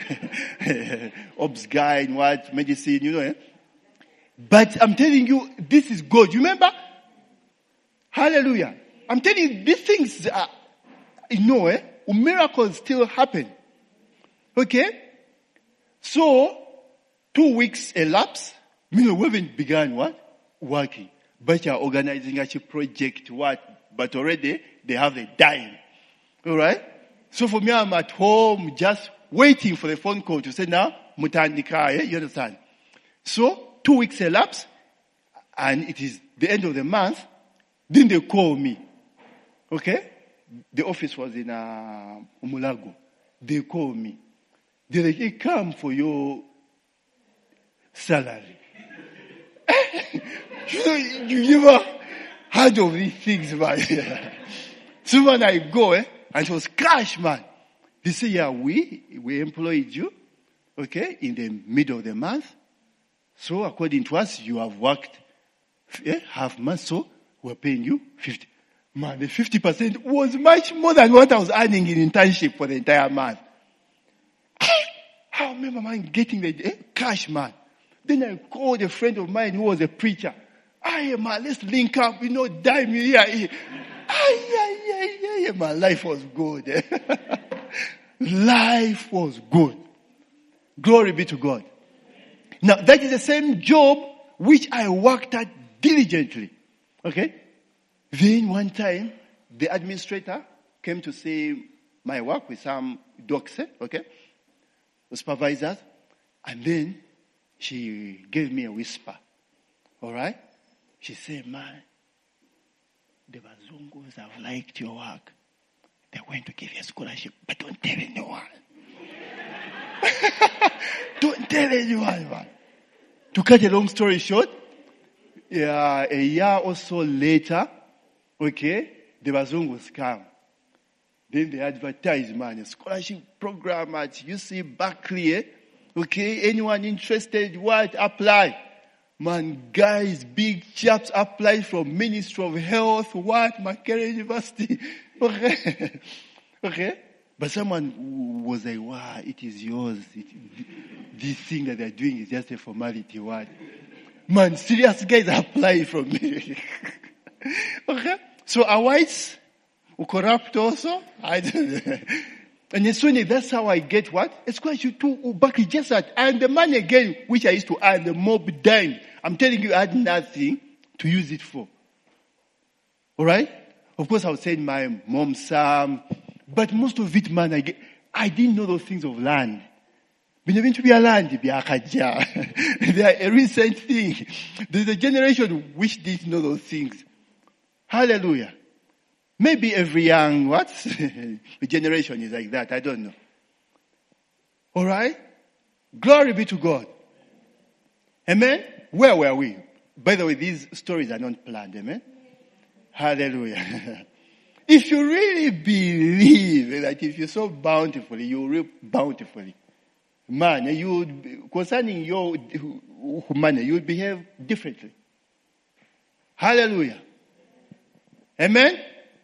[SPEAKER 2] Ops guy in what? Medicine, But I'm telling you, this is good. You remember? Hallelujah. I'm telling you, these things are, miracles still happen. Okay? So, 2 weeks elapsed. We haven't begun what? Working. But you're organizing a project, but already they have a dime. Alright? So for me, I'm at home just waiting for the phone call to say, now, mutandika, you understand? So, 2 weeks elapsed, and it is the end of the month. Then they call me. Okay? The office was in Umulago. They call me. They like, hey, come for your salary. You never heard of these things, man. So when I go, and it was cash, man. They say, yeah, we employed you, okay, in the middle of the month. So according to us, you have worked half month, so we're paying you 50. Man, the 50% was much more than what I was earning in internship for the entire month. I remember, man, getting the cash, man. Then I called a friend of mine who was a preacher. Man, let's link up, dime here. My life was good. Life was good. Glory be to God. Now, that is the same job which I worked at diligently. Okay? Then one time, the administrator came to see my work with some docs, okay? The supervisors. And then she gave me a whisper. Alright? She said, man, the Bazungus have liked your work. They're going to give you a scholarship, but don't tell anyone. Don't tell anyone, man. To cut a long story short, a year or so later, okay, the Bazungus come. Then they advertise, man, a scholarship program at UC Berkeley. Okay, anyone interested, apply. Man, guys, big chaps apply from Ministry of Health, Makerere University. Okay. Okay. But someone was like, wow, it is yours. This thing that they're doing is just a formality. What? Man, serious guys apply from me. Okay? So are whites corrupt also? I don't know. And then soon that's how I get what? It's quite you too back just that. And the money again, which I used to earn, the mob dime. I'm telling you, I had nothing to use it for. Alright? Of course I was saying my mom's but most of it, man, I didn't know those things of land. They are a recent thing. There's a generation which didn't know those things. Hallelujah. Maybe every young, generation is like that. I don't know. Alright? Glory be to God. Amen? Where were we? By the way, these stories are not planned. Amen? Hallelujah. If you really believe that if you sow bountifully, you will reap bountifully. Man, concerning your money, you will behave differently. Hallelujah. Amen?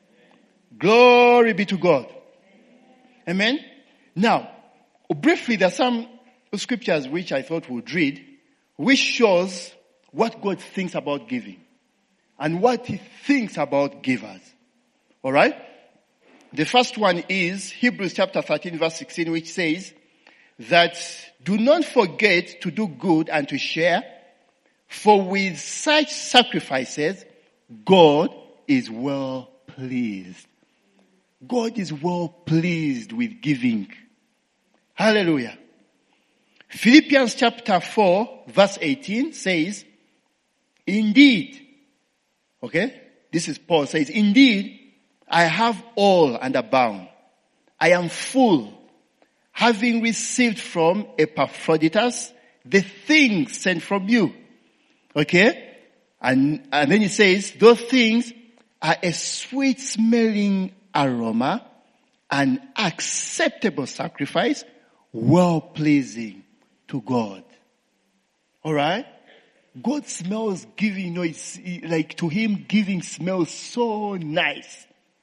[SPEAKER 2] Glory be to God. Amen? Now, briefly, there are some scriptures which I thought we'd read, which shows what God thinks about giving and what He thinks about givers. Alright? The first one is Hebrews chapter 13 verse 16, which says that do not forget to do good and to share, for with such sacrifices, God is well pleased. God is well pleased with giving. Hallelujah. Philippians chapter 4 verse 18 says, indeed, okay, this is Paul says, indeed, I have all and abound. I am full, having received from Epaphroditus the things sent from you. Okay? And then he says, those things are a sweet smelling aroma, an acceptable sacrifice, well pleasing to God. Alright? God smells giving, it's like to Him giving smells so nice.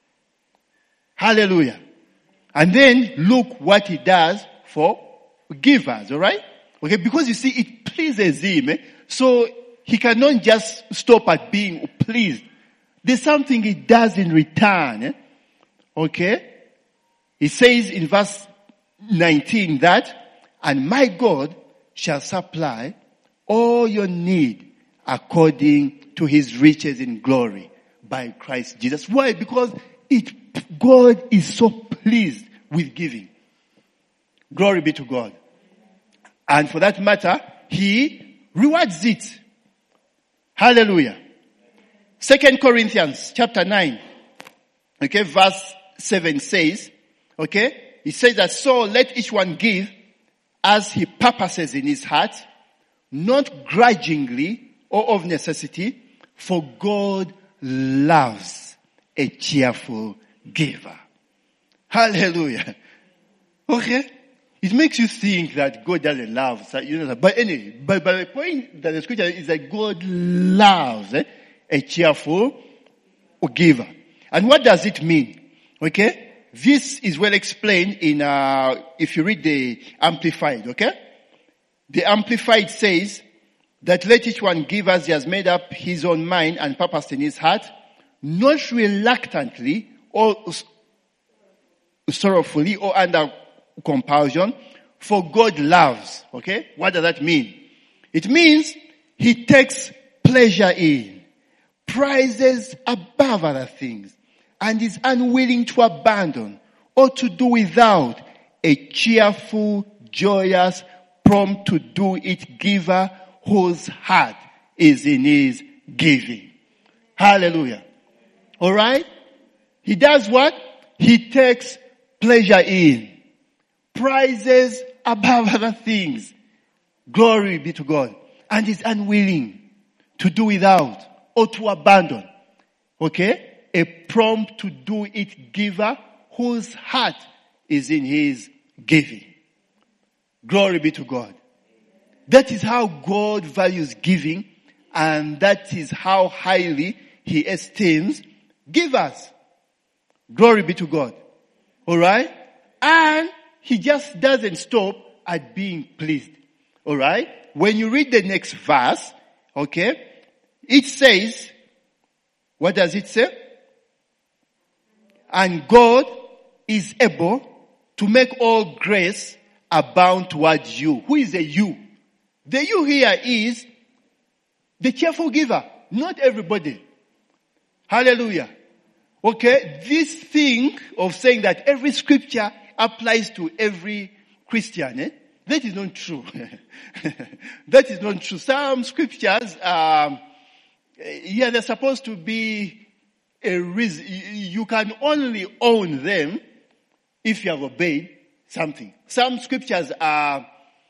[SPEAKER 2] Hallelujah. And then look what He does for givers, alright? Okay, because you see it pleases Him, so He cannot just stop at being pleased. There's something He does in return, okay? He says in verse 19 that, and my God shall supply all your need according to His riches in glory by Christ Jesus. Why? Because God is so pleased with giving. Glory be to God. And for that matter, He rewards it. Hallelujah. 2 Corinthians chapter 9, okay, verse 7 says, okay, it says that so let each one give as he purposes in his heart, not grudgingly or of necessity, for God loves a cheerful giver. Hallelujah. Okay? It makes you think that God doesn't love, but anyway, but the point that the scripture is that God loves a cheerful giver. And what does it mean? Okay? This is well explained in, if you read the Amplified, okay? The Amplified says that let each one give as he has made up his own mind and purpose in his heart, not reluctantly or sorrowfully or under compulsion, for God loves. Okay? What does that mean? It means He takes pleasure in, prizes above other things, and is unwilling to abandon or to do without a cheerful, joyous, prompt to do it giver whose heart is in his giving. Hallelujah. Alright? He does what? He takes pleasure in, prizes above other things. Glory be to God. And is unwilling to do without or to abandon. Okay? A prompt to do it giver whose heart is in his giving. Glory be to God. That is how God values giving, and that is how highly He esteems givers. Glory be to God. Alright? And he just doesn't stop at being pleased. Alright? When you read the next verse, okay, it says, what does it say? And God is able to make all grace abound towards you. Who is the you? The you here is the cheerful giver. Not everybody. Hallelujah. Okay, this thing of saying that every scripture applies to every Christian, that is not true. That is not true. Some scriptures, they're supposed to be a reason. You can only own them if you have obeyed something. Some scriptures are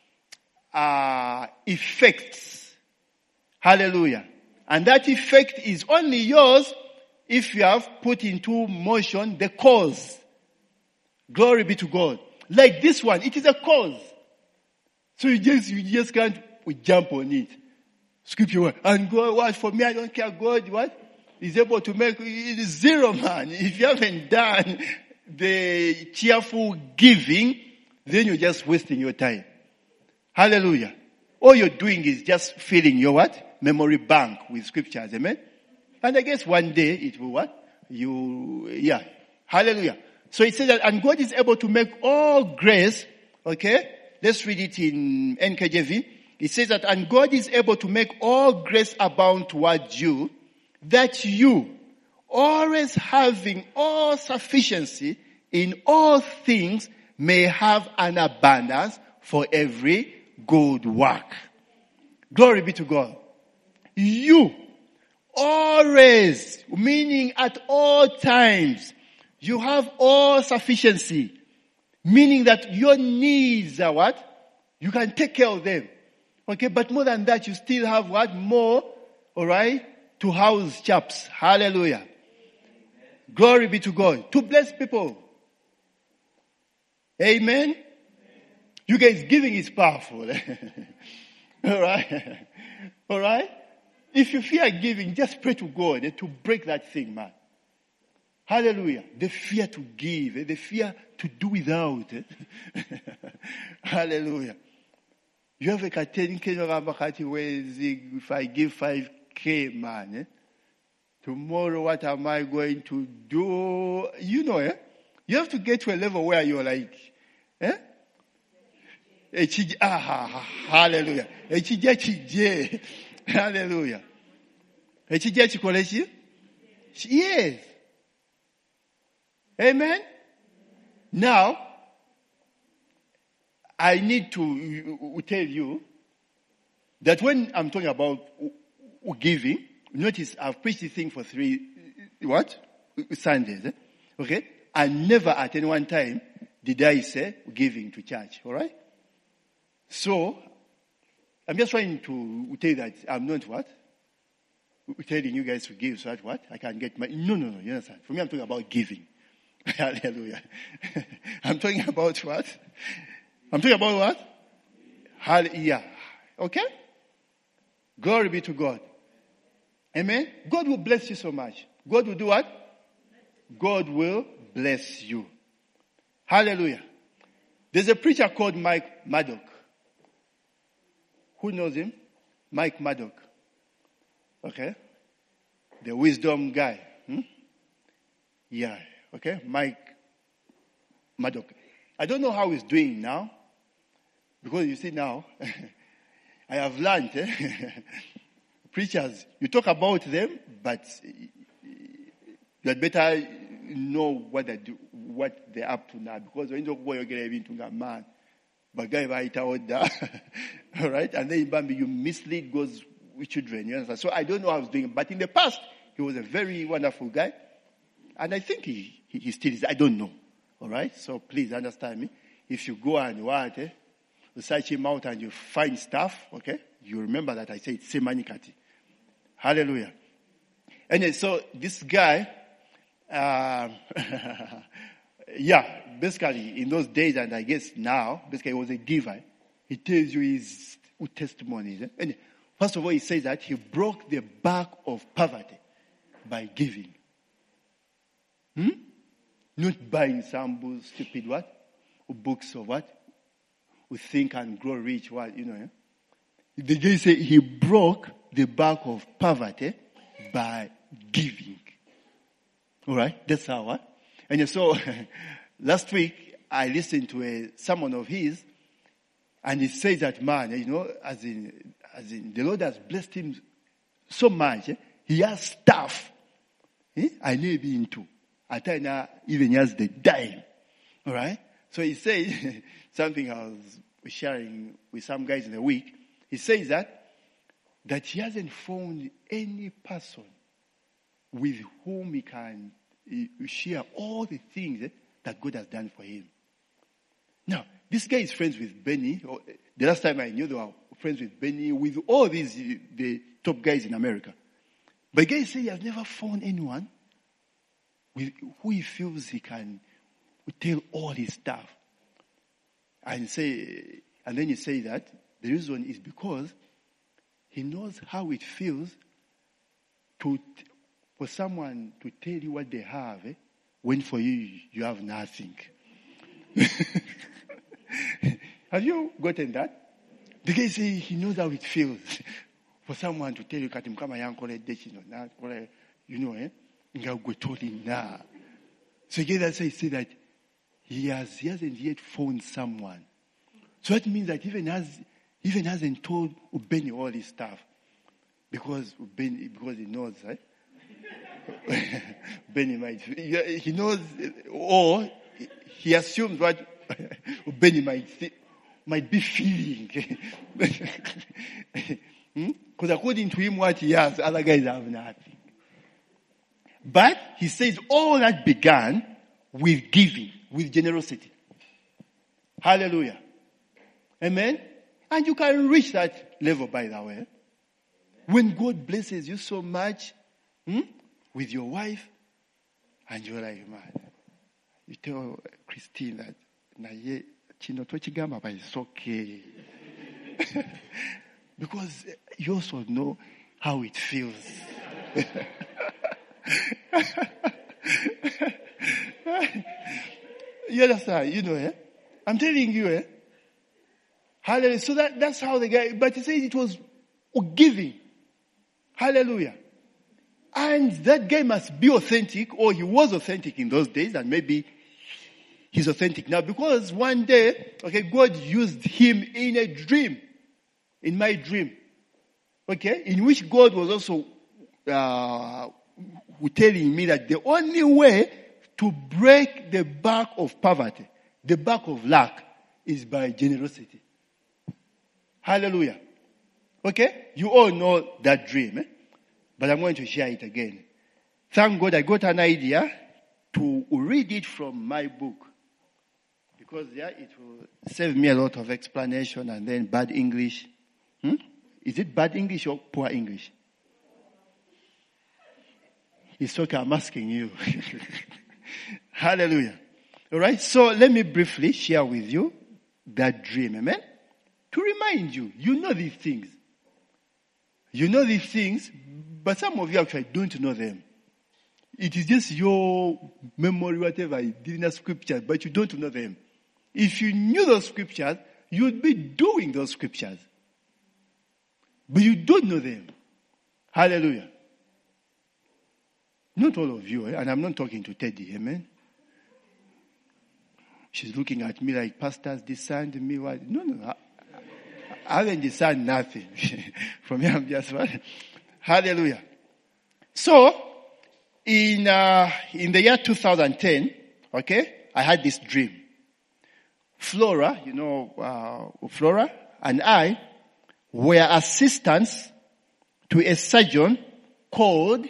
[SPEAKER 2] effects. Hallelujah. And that effect is only yours if you have put into motion the cause. Glory be to God. Like this one, it is a cause. So you just can't jump on it. Scripture, and God, what, for me, I don't care. God, what? Is able to make it zero, man. If you haven't done the cheerful giving, then you're just wasting your time. Hallelujah. All you're doing is just filling your what? Memory bank with scriptures. Amen. And I guess one day it will what? Hallelujah. So it says that, and God is able to make all grace, okay? Let's read it in NKJV. It says that, and God is able to make all grace abound towards you, that you, always having all sufficiency in all things, may have an abundance for every good work. Glory be to God. You, always, meaning at all times, you have all sufficiency. Meaning that your needs are what? You can take care of them. Okay, but more than that, you still have what? More, alright, to house chaps. Hallelujah. Amen. Glory be to God. To bless people. Amen. Amen. You guys, giving is powerful. Alright. Alright. If you fear giving, just pray to God to break that thing, man. Hallelujah. The fear to give, the fear to do without. Hallelujah. You have a kateni if I give 5K, man, tomorrow what am I going to do? You know, you have to get to a level where you're like, hallelujah. Hallelujah. Yes. Amen. Now, I need to tell you that when I'm talking about giving, notice I've preached this thing for 3 Sundays. Okay? And never at any one time did I say giving to church. Alright? So, I'm just trying to tell you that I'm not what? Telling you guys to give so that what? I can get my... No, you understand? For me, I'm talking about giving. Hallelujah. I'm talking about what? I'm talking about what? Hallelujah. Okay? Glory be to God. Amen? God will bless you so much. God will do what? God will bless you. Hallelujah. There's a preacher called Mike Murdock. Who knows him? Mike Murdock. Okay? The wisdom guy. Yeah. Okay? Mike Murdock. I don't know how he's doing now. Because you see now, I have learned, preachers, you talk about them, but you had better know what they do, what they're up to now. Because when you get into a man, but guy write order, all right, and then you mislead God's children. You understand? So I don't know how he's doing, but in the past he was a very wonderful guy, and I think he still is. I don't know. All right, so please understand me. If you go and you search him out and you find stuff, okay, you remember that I said semanikati. Hallelujah. Anyway, so this guy, basically in those days and I guess now, basically he was a giver. He tells you his testimonies. And first of all, he says that he broke the back of poverty by giving. Not buying some stupid what? books of what? We Think and Grow Rich, what, The guy said he broke the back of poverty by giving. Alright, that's how what? And so, last week, I listened to a sermon of his, and he says that man, as in the Lord has blessed him so much, he has stuff. I never been into. At times now, even he has the dime. Alright? So he said, something I was sharing with some guys in the week, he says that he hasn't found any person with whom he can share all the things that God has done for him. Now, this guy is friends with Benny. The last time I knew, they were friends with Benny, with all these, the top guys in America. But the guy said he has never found anyone with who he feels he can tell all his stuff. And then he say that the reason is because he knows how it feels for someone to tell you what they have, when for you have nothing. Have you gotten that? The guy say he knows how it feels for someone to tell you, "Katim kama yankole dechino na kole," nga gwetoli na. So again, that's why he say that he hasn't yet found someone. So that means that even hasn't told Benny all his stuff, because he knows, right? Benny he knows, or he assumes what Benny might be feeling. Because according to him, what he has, other guys have nothing. But he says all that began with giving, with generosity. Hallelujah. Amen. And you can reach that level, by the way. When God blesses you so much, with your wife, and you're like, man, you tell Christine that, but it's okay. Because you also know how it feels. You understand? I'm telling you, Hallelujah. So that's how the guy, but he says it was giving. Hallelujah. And that guy must be authentic, or he was authentic in those days, and maybe he's authentic now, because one day, God used him in a dream, in my dream, in which God was also telling me that the only way to break the back of poverty, the back of lack, is by generosity. Hallelujah. You all know that dream, but I'm going to share it again. Thank God I got an idea to read it from my book, because it will save me a lot of explanation and then bad English. Is it bad English or poor English? It's okay, I'm asking you. Hallelujah. Alright, so let me briefly share with you that dream, amen? To remind you, you know these things. You know these things, but some of you actually don't know them. It is just your memory, whatever, you did in the scriptures, but you don't know them. If you knew those scriptures, you'd be doing those scriptures. But you don't know them. Hallelujah. Not all of you, and I'm not talking to Teddy, amen? She's looking at me like, pastors discerned me. What? No. I haven't discerned nothing. From here, I'm just what? Hallelujah. So, in the year 2010, I had this dream. Flora, Flora and I were assistants to a surgeon called,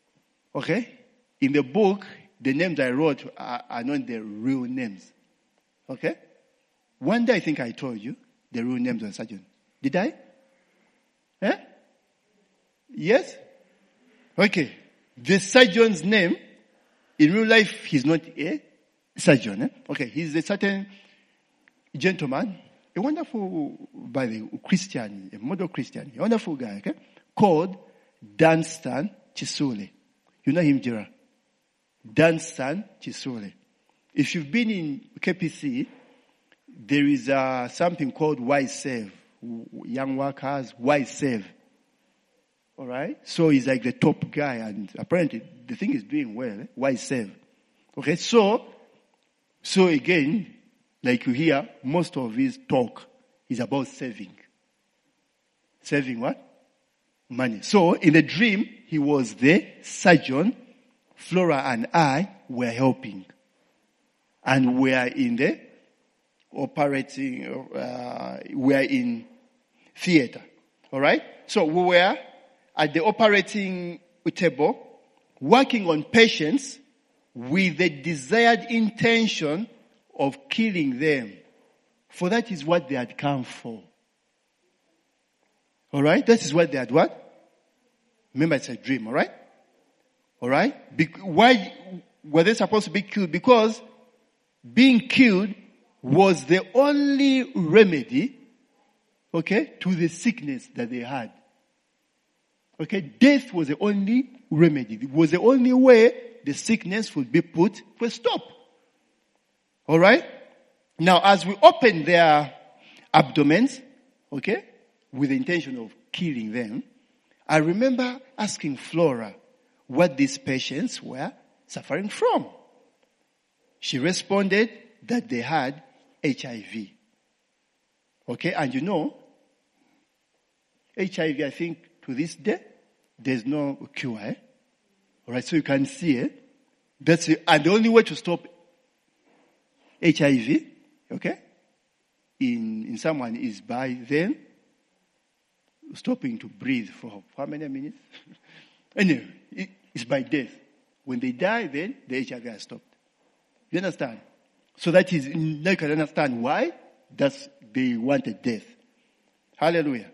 [SPEAKER 2] in the book, the names I wrote are not the real names. One day I think I told you the real names of the surgeon. Did I? Yes? The surgeon's name, in real life, he's not a surgeon. He's a certain gentleman, a wonderful, Christian, a model Christian, a wonderful guy, called Dunstan Chisule. You know him, Gerard? Dunstan Chisule. If you've been in KPC, there is something called YSEV. Young workers, YSEV. Alright? So he's like the top guy, and apparently the thing is doing well. YSEV. Okay, so again, like you hear, most of his talk is about saving. Saving what? Money. So in the dream, he was the surgeon. Flora and I were helping. And we are in the operating, we are in theater. Alright? So we were at the operating table, working on patients with the desired intention of killing them. For that is what they had come for. Alright? That is what they had what? Remember, it's a dream, alright? Alright? Why were they supposed to be killed? Because being killed was the only remedy, okay, to the sickness that they had. Okay? Death was the only remedy. It was the only way the sickness would be put to a stop. Alright? Now, as we open their abdomens, okay, with the intention of killing them, I remember asking Flora what these patients were suffering from. She responded that they had HIV. Okay, and you know, HIV, I think, to this day, there's no cure. Eh? Alright, so you can see it. That's it. And the only way to stop HIV, okay, in someone is by them stopping to breathe for how many minutes? Anyway, it's by death. When they die, then the HIV has stopped. You understand? So that is, now you can understand why they wanted death. Hallelujah.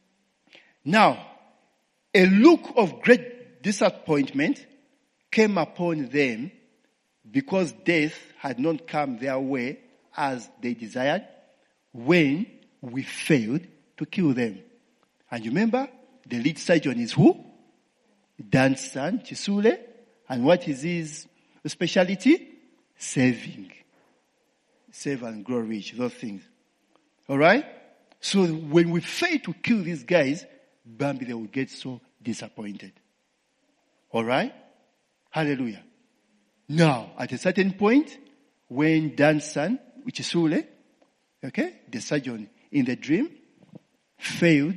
[SPEAKER 2] Now, a look of great disappointment came upon them because death had not come their way as they desired when we failed to kill them. And you remember, the lead surgeon is who? Dan's son, Chisule. And what is his specialty? Saving. Save and grow rich, those things. Alright? So when we fail to kill these guys, Bambi, they will get so disappointed. Alright? Hallelujah. Now, at a certain point, when Dan's son, which is Sule, okay, the surgeon in the dream, failed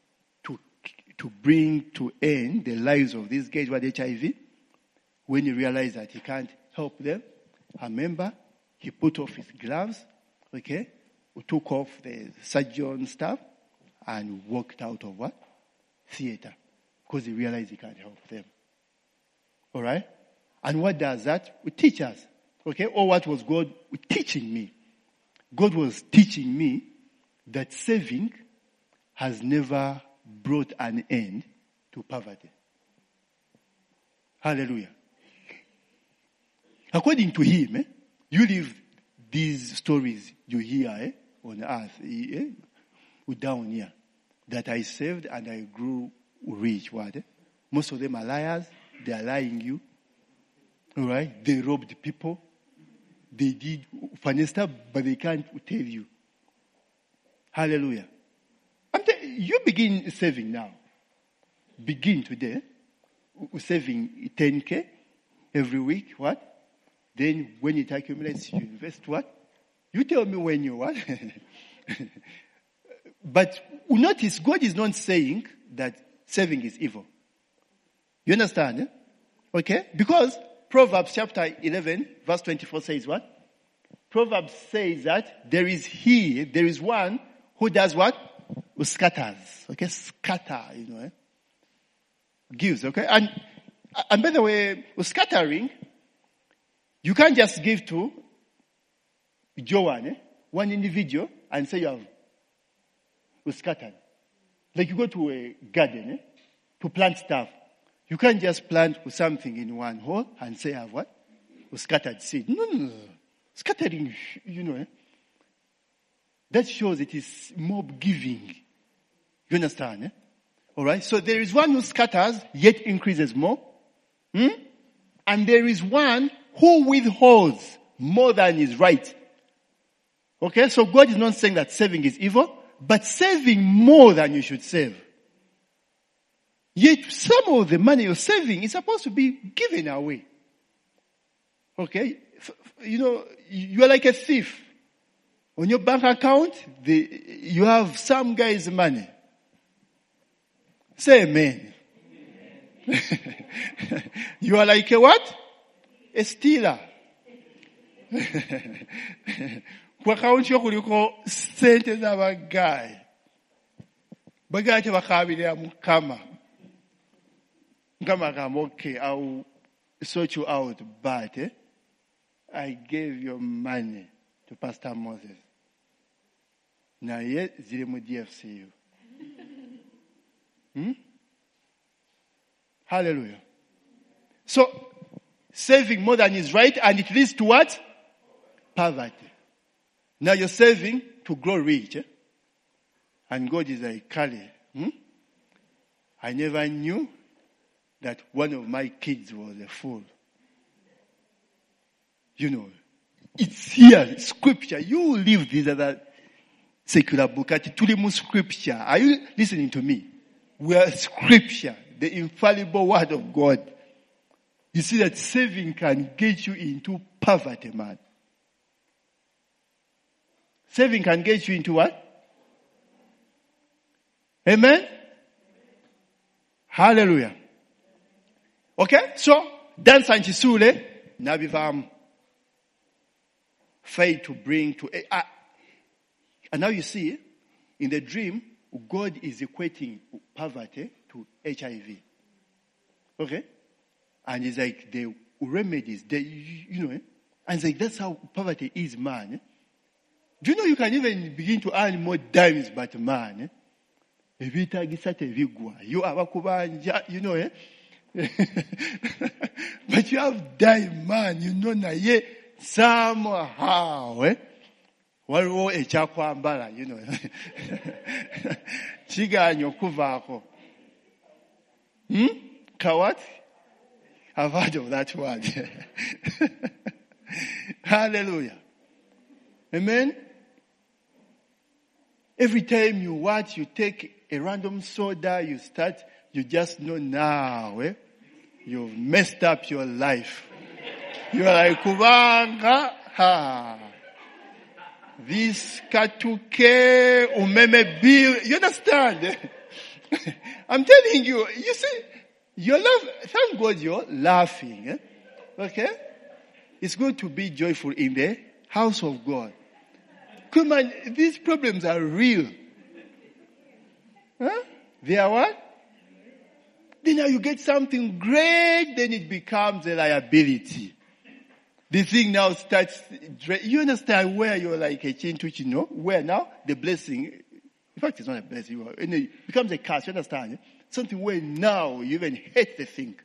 [SPEAKER 2] to bring to end the lives of these guys with HIV, when he realized that he can't help them, I remember he put off his gloves, okay, he took off the surgeon stuff and walked out of what? Theater. Because he realized he can't help them. Alright? And what does that? It teaches us. Okay? Or what was God teaching me? God was teaching me that saving has never brought an end to poverty. Hallelujah. According to him, you live these stories you hear on earth, down here, that I saved and I grew rich. What? Most of them are liars. They are lying you. All right? They robbed people. They did funny stuff, but they can't tell you. Hallelujah. You begin saving now. Begin today. Saving 10K every week. What? Then when it accumulates, you invest what? You tell me when you what? But notice, God is not saying that saving is evil. You understand? Eh? Okay? Because Proverbs chapter 11, verse 24 says what? Proverbs says that there is one who does what? Who scatters. Okay? Scatter, gives, okay? And by the way, with scattering, you can't just give to Joanne, one individual, and say you have scattered. Like you go to a garden to plant stuff. You can't just plant something in one hole and say I have what? Scattered seed. No. Scattering, that shows it is mob giving. You understand? Alright? So there is one who scatters, yet increases more. And there is one who withholds more than is right. Okay, so God is not saying that saving is evil, but saving more than you should save. Yet some of the money you're saving is supposed to be given away. Okay, you're like a thief. On your bank account, you have some guy's money. Say amen. You are like a what? A stealer. Ku account yo kuliko sente z'abagayi. Bagayi tebakabirira Mukama. Mukama agamba, okay, I'll sort you out, but I gave your money to Pastor Moses. Naye ziri mu DFCU. Hallelujah. So, saving more than is right, and it leads to what? Poverty. Now you're saving to grow rich. And God is like, Kale, I never knew that one of my kids was a fool. It's here, scripture. You leave these other secular book. Tulimu scripture. Are you listening to me? We are scripture, the infallible word of God. You see that saving can get you into poverty, man. Saving can get you into what? Amen? Hallelujah. Okay, so, dance and chisule, nabivam. Faith to bring to, and now you see, in the dream, God is equating poverty to HIV. Okay? And it's like the remedies, and it's like that's how poverty is, man. Do you know you can even begin to earn more dimes, but man, you have a kubanja, but you have dime, man, na somehow, waliwo ekyakwambala, kigaanyi okuvaako. Kawat? I've heard of that word. Hallelujah. Amen. Every time you take a random soda, you just know now, you've messed up your life. You're like, kubanga, this katuke umeme bill. You understand? I'm telling you, you see, your love, thank God you're laughing. Okay? It's good to be joyful in the house of God. Come on, these problems are real. They are what? Then now you get something great, then it becomes a liability. The thing now starts, you understand where you're like a chintu, where now the blessing, in fact it's not a blessing, it becomes a curse, you understand? Something where now you even hate the thing.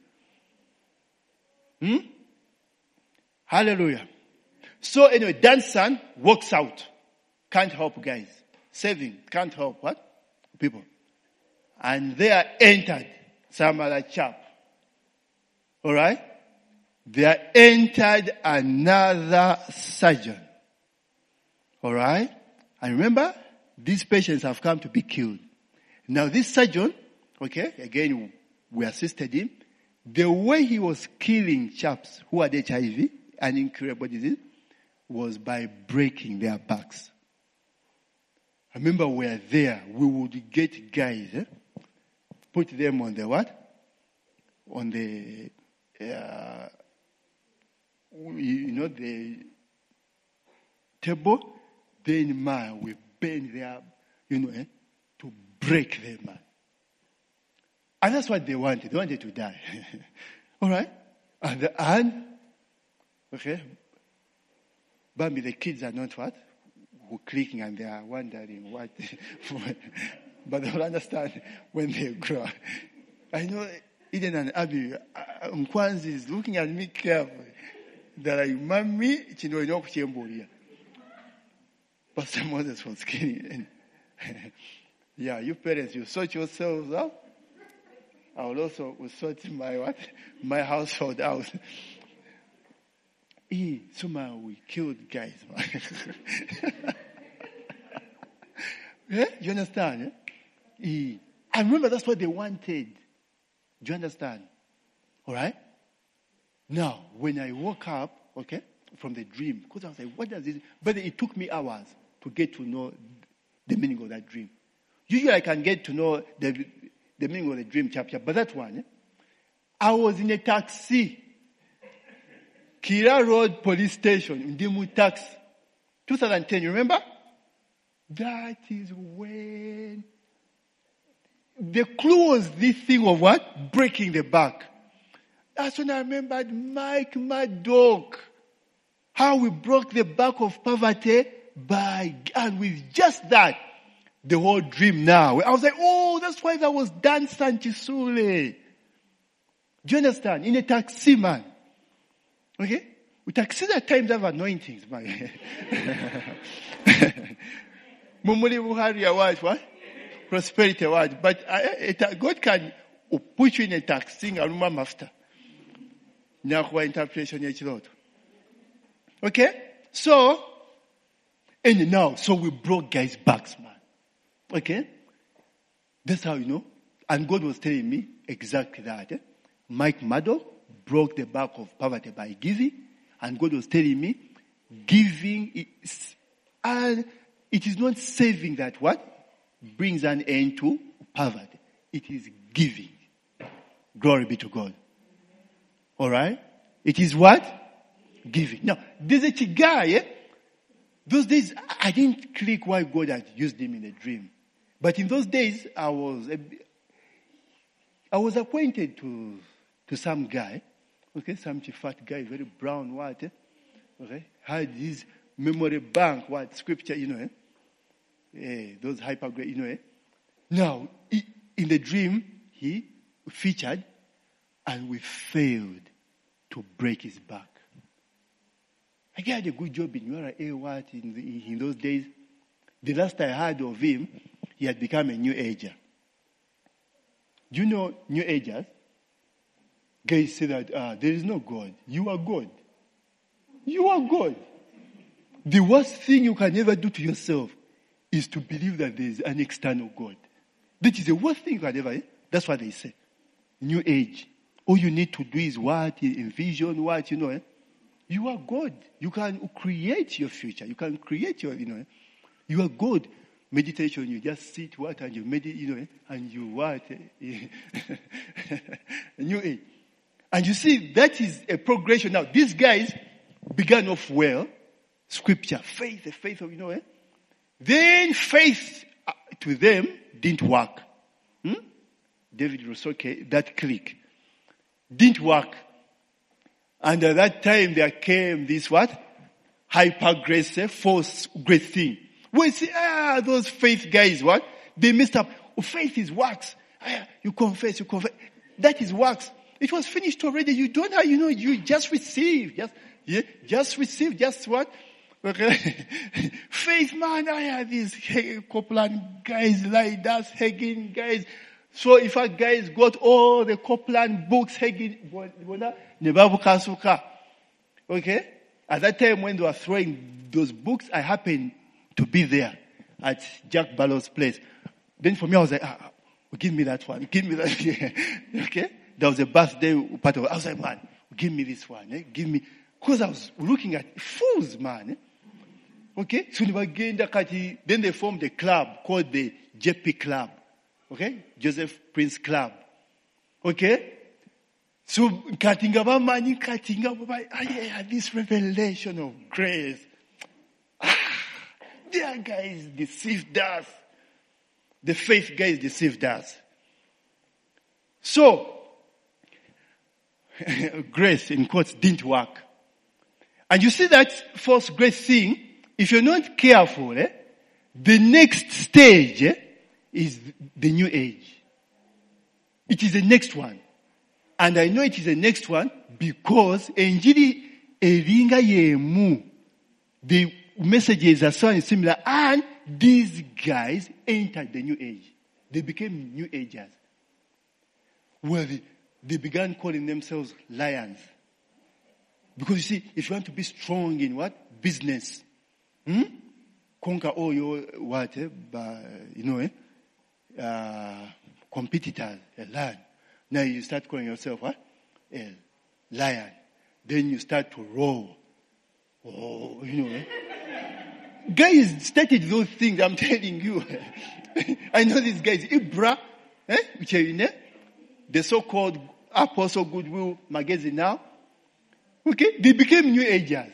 [SPEAKER 2] Hallelujah. So anyway, Dansan walks out. Can't help guys. Saving, can't help what? People. And there entered some other chap. Alright? There entered another surgeon. Alright? And remember, these patients have come to be killed. Now this surgeon, okay, again, we assisted him. The way he was killing chaps who had HIV and incurable disease was by breaking their backs. I remember we were there. We would get guys, put them on the what? On the, the table. Then man, we bend their, to break them, man. And that's what they wanted. They wanted to die. All right? And okay. Bambi, the kids are not what? Who clicking and they are wondering what. But they'll understand when they grow. I know Eden and Abby, Mkwanzi is looking at me carefully. They're like, Mommy, chino ino kuchembolia. Pastor Moses was kidding. Yeah, you parents, you sort yourselves out. I will also sort my household out. Somehow we killed guys, man. Yeah? You understand? Yeah? I remember that's what they wanted. Do you understand? All right? Now, when I woke up, okay, from the dream, because I was like, what does this? But it took me hours to get to know the meaning of that dream. Usually I can get to know the meaning of the dream chapter, but that one, I was in a taxi. Kira Road Police Station, Ndimu Taxi. 2010, you remember? That is when the clue was this thing of what? Breaking the back. That's when I remembered Mike Maddock. How we broke the back of poverty and with just that, the whole dream now. I was like, oh, that's why that was Dan Sanchisule. Do you understand? In a taxi, man. Okay? We taxis at times have anointings, man. Mumuli Buhari award, what? Prosperity award. But God can put you in a taxi and remember after. Now, interpretation is lot. Okay? So we broke guys' backs, man. Okay? That's how you know. And God was telling me exactly that. Mike Maddock broke the back of poverty by giving. And God was telling me, giving is, and it is not saving that what brings an end to poverty. It is giving. Glory be to God. All right? It is what? Giving. Now, there's a guy, those days, I didn't click why God had used him in a dream. But in those days, I was acquainted to some guy. Okay, some fat guy, very brown, what? Okay, had his memory bank, what? Scripture, those hypergrade, Now, in the dream, he featured, and we failed to break his back. I had a good job in URA, in those days. The last I heard of him, he had become a New Ager. Do you know New Agers? Guys say that there is no God. You are God. You are God. The worst thing you can ever do to yourself is to believe that there is an external God. That is the worst thing you can ever. That's what they say. New Age. All you need to do is what? Envision what? You are God. You can create your future. You can create your, You are God. Meditation, you just sit what and you meditate, and you what? New Age. And you see, that is a progression. Now, these guys began off well. Scripture, faith, the faith of, Then faith to them didn't work. David Rosoke, that clique. Didn't work. And at that time, there came this what? Hyper grace, false great thing. We see, those faith guys, what? They messed up. Oh, faith is works. You confess. That is works. It was finished already. You don't have, you just receive. Just receive. Just what? Okay. Faith, man, these Copeland guys like that, Hagin guys. So if a guy's got all the Copeland books, Hagin, Nebabu Kasuka. Okay? At that time when they were throwing those books, I happened to be there at Jack Ballow's place. Then for me, I was like, give me that one. Give me that. Okay? There was a birthday part of it. I was like, man, give me this one. Give me. Because I was looking at fools, man. Okay? So then they formed a club called the JP Club. Okay? Joseph Prince Club. Okay? So, this revelation of grace. Their guys deceived us. The faith guys deceived us. So, grace, in quotes, didn't work. And you see that false grace thing, if you're not careful, the next stage is the New Age. It is the next one. And I know it is the next one because Enjiri Eringa Yemu, the messages are so similar, and these guys entered the New Age. They became New Agers. Well, they began calling themselves lions. Because you see, if you want to be strong in what? Business. conquer all your competitors, a lion. Now you start calling yourself what? A lion. Then you start to roar. Oh, Guys started those things, I'm telling you. I know these guys, Ibra, the so-called Apostle Goodwill magazine now. Okay, they became New Agers.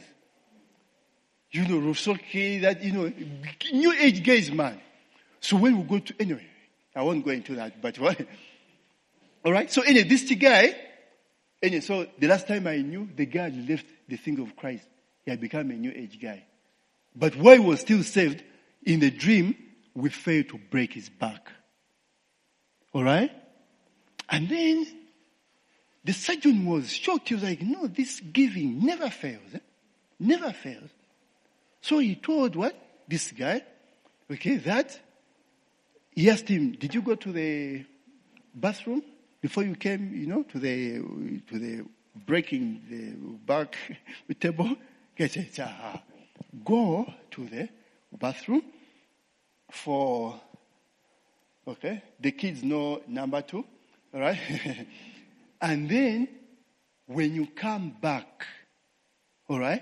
[SPEAKER 2] Rosoke, that, New Age guys, man. So when we go to, anyway, I won't go into that, but what? Alright, so anyway, this guy, so the last time I knew, the guy left the thing of Christ. He had become a New Age guy. But while he was still saved, in the dream, we failed to break his back. Alright? And then, the surgeon was shocked. He was like, no, this giving never fails. Never fails. So he told what? This guy, that he asked him, did you go to the bathroom before you came, to the breaking the back table? He said, go to the bathroom for, the kids know number 2, all right? And then, when you come back, all right,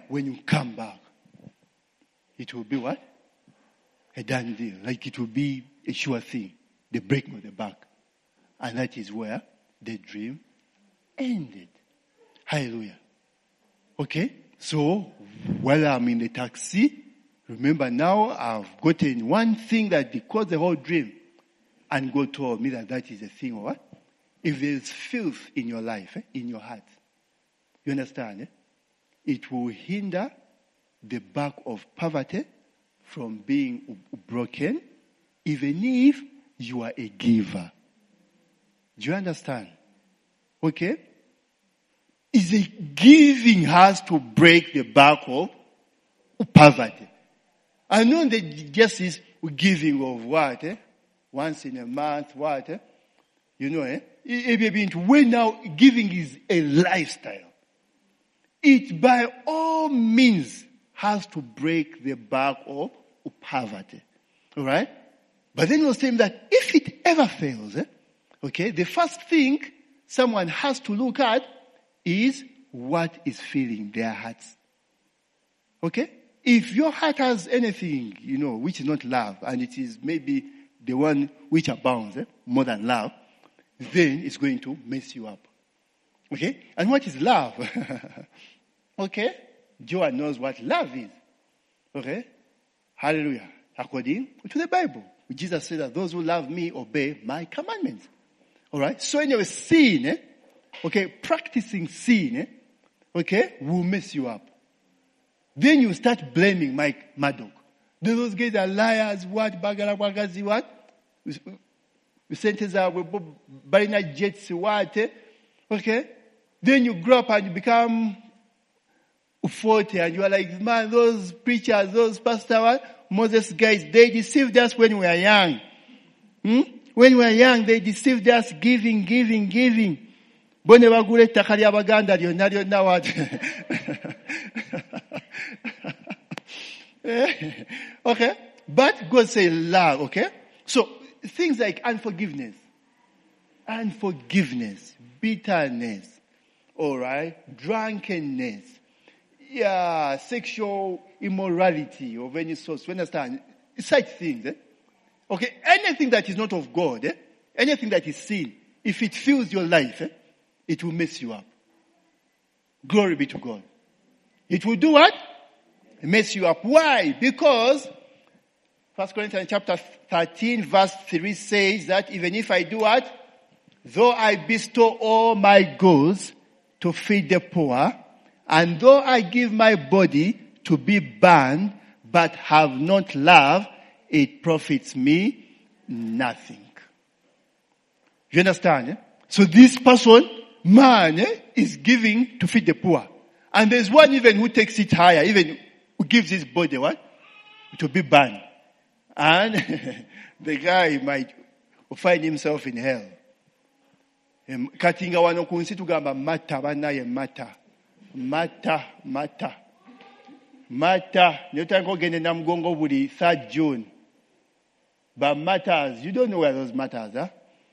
[SPEAKER 2] it will be what? A done deal. Like it will be a sure thing. The breaking of the back. And that is where the dream ended. Hallelujah. Okay? So, while I'm in the taxi, remember now I've gotten one thing that caused the whole dream. And God told me that is a thing of what? If there's filth in your life, in your heart, you understand? It will hinder the back of poverty from being broken, even if you are a giver. Do you understand? Okay? Is a giving has to break the back of poverty. I know that just is giving of what? Once in a month, what? When now giving is a lifestyle. It by all means has to break the back of poverty. Alright? But then he was saying that if it ever fails, the first thing someone has to look at is what is filling their hearts. Okay? If your heart has anything, which is not love, and it is maybe the one which abounds more than love, then it's going to mess you up. Okay? And what is love? Okay? Joan knows what love is. Okay? Hallelujah. According to the Bible. Jesus said that those who love me obey my commandments. Alright? So anyway, sin, practicing sin, will mess you up. Then you start blaming Mike Maddock. Those guys are liars, what? Bagala bagazi, what? Sentences are balina jets, what? Okay? Then you grow up and you become 40 and you are like, man, those preachers, those pastors, Moses guys, they deceived us when we were young. When we were young, they deceived us, giving. Bone bagule ettaka ly'Abaganda lyonna lyonna what? Okay? But God say love, okay? So, things like unforgiveness, bitterness, alright, drunkenness, sexual immorality of any sort, you understand? Such things, Okay, anything that is not of God, anything that is sin, if it fills your life, it will mess you up. Glory be to God. It will do what? Mess you up. Why? Because 1 Corinthians chapter 13 verse 3 says that even if I do what? Though I bestow all my goods to feed the poor, and though I give my body to be burned, but have not love, it profits me nothing. You understand? So this person, man, is giving to feed the poor. And there's one even who takes it higher, even who gives his body what? To be burned. And the guy might find himself in hell. Katinga wano kunsi tugamba mata banaye mata. Mata, nyotango gende na mgongo buli 3rd June. But matters, you don't know where those matters, huh?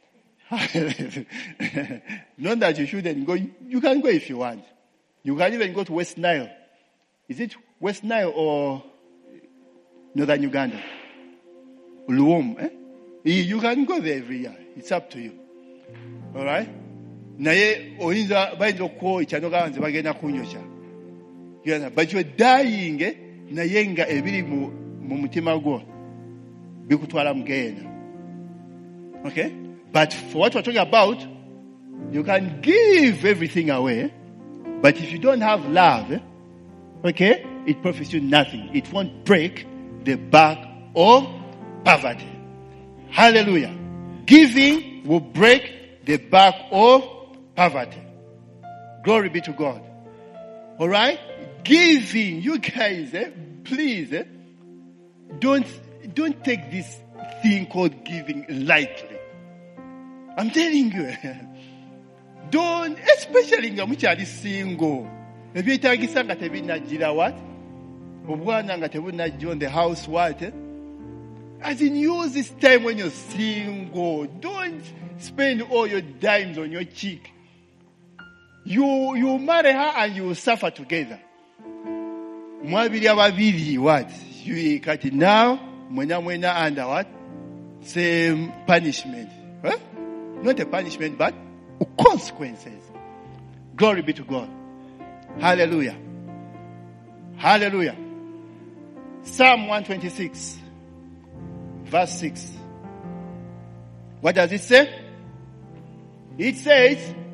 [SPEAKER 2] Not that you shouldn't go. You can go if you want. You can even go to West Nile. Is it West Nile or Northern Uganda? Luom, eh? You can go there every year. It's up to you. Alright? Naye oyinza bayinza okuwa ekyanoga nze bagenda kunyosha. But you're dying, eh? Naye nga ebiri mu mutima gwo bikutwala mugenda. Okay? But for what we're talking about, you can give everything away. But if you don't have love, okay, it profits you nothing. It won't break the back of poverty. Hallelujah. Giving will break the back of poverty. Glory be to God. Alright? Giving, you guys, please, don't take this thing called giving lightly. I'm telling you. Don't, especially nga mukyali single. Ebyetagisa nga tebinajjira what? Obwana nga tebunajja on the house what? As in, use this time when you're single. Don't spend all your dimes on your cheek. You marry her and you suffer together. Mwabiri ababiri what? You cut it now, mwena under what? Same punishment. Huh? Not a punishment, but consequences. Glory be to God. Hallelujah. Hallelujah. Psalm 126, verse 6. What does it say? It says,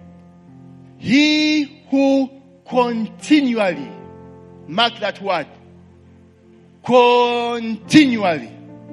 [SPEAKER 2] he who continually, mark that word, continually.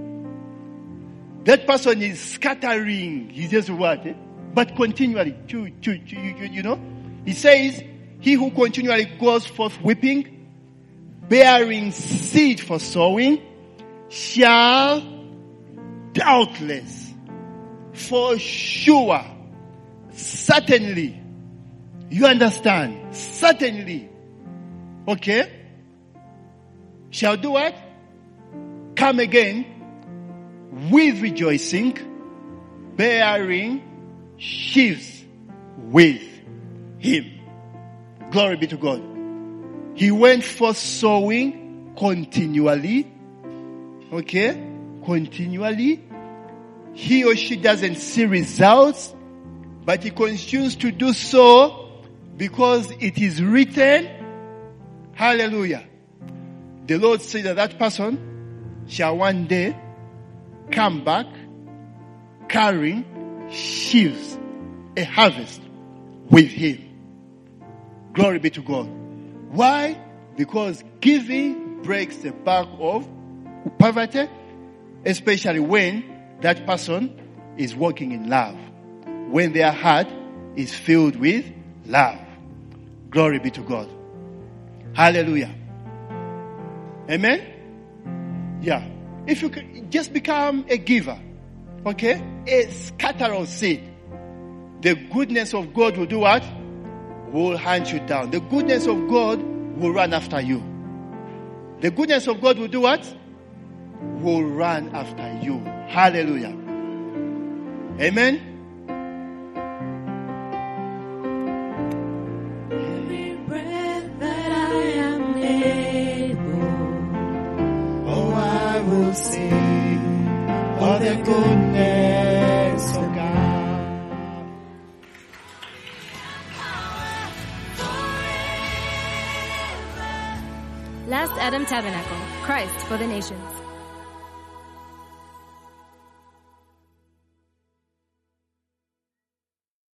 [SPEAKER 2] That person is scattering his word, but continually, you know. He says, he who continually goes forth weeping, bearing seed for sowing, shall doubtless, for sure, certainly, you understand, certainly, okay, shall do what? Come again with rejoicing, bearing sheaves with him. Glory be to God. He went for sowing continually. Okay? Continually. He or she doesn't see results, but he continues to do so because it is written. Hallelujah. The Lord said that that person shall one day come back carrying sheaves, a harvest with him. Glory be to God. Why? Because giving breaks the back of poverty, especially when that person is walking in love. When their heart is filled with love. Glory be to God. Hallelujah. Amen? Yeah. If you can just become a giver, okay? A scatterer of seed. The goodness of God will do what? Will hunt you down. The goodness of God will run after you. The goodness of God will do what? Will run after you. Hallelujah. Amen?
[SPEAKER 3] Every breath that I am able, oh, I will sing of the goodness of God.
[SPEAKER 1] Last Adam Tabernacle, Christ for the nations.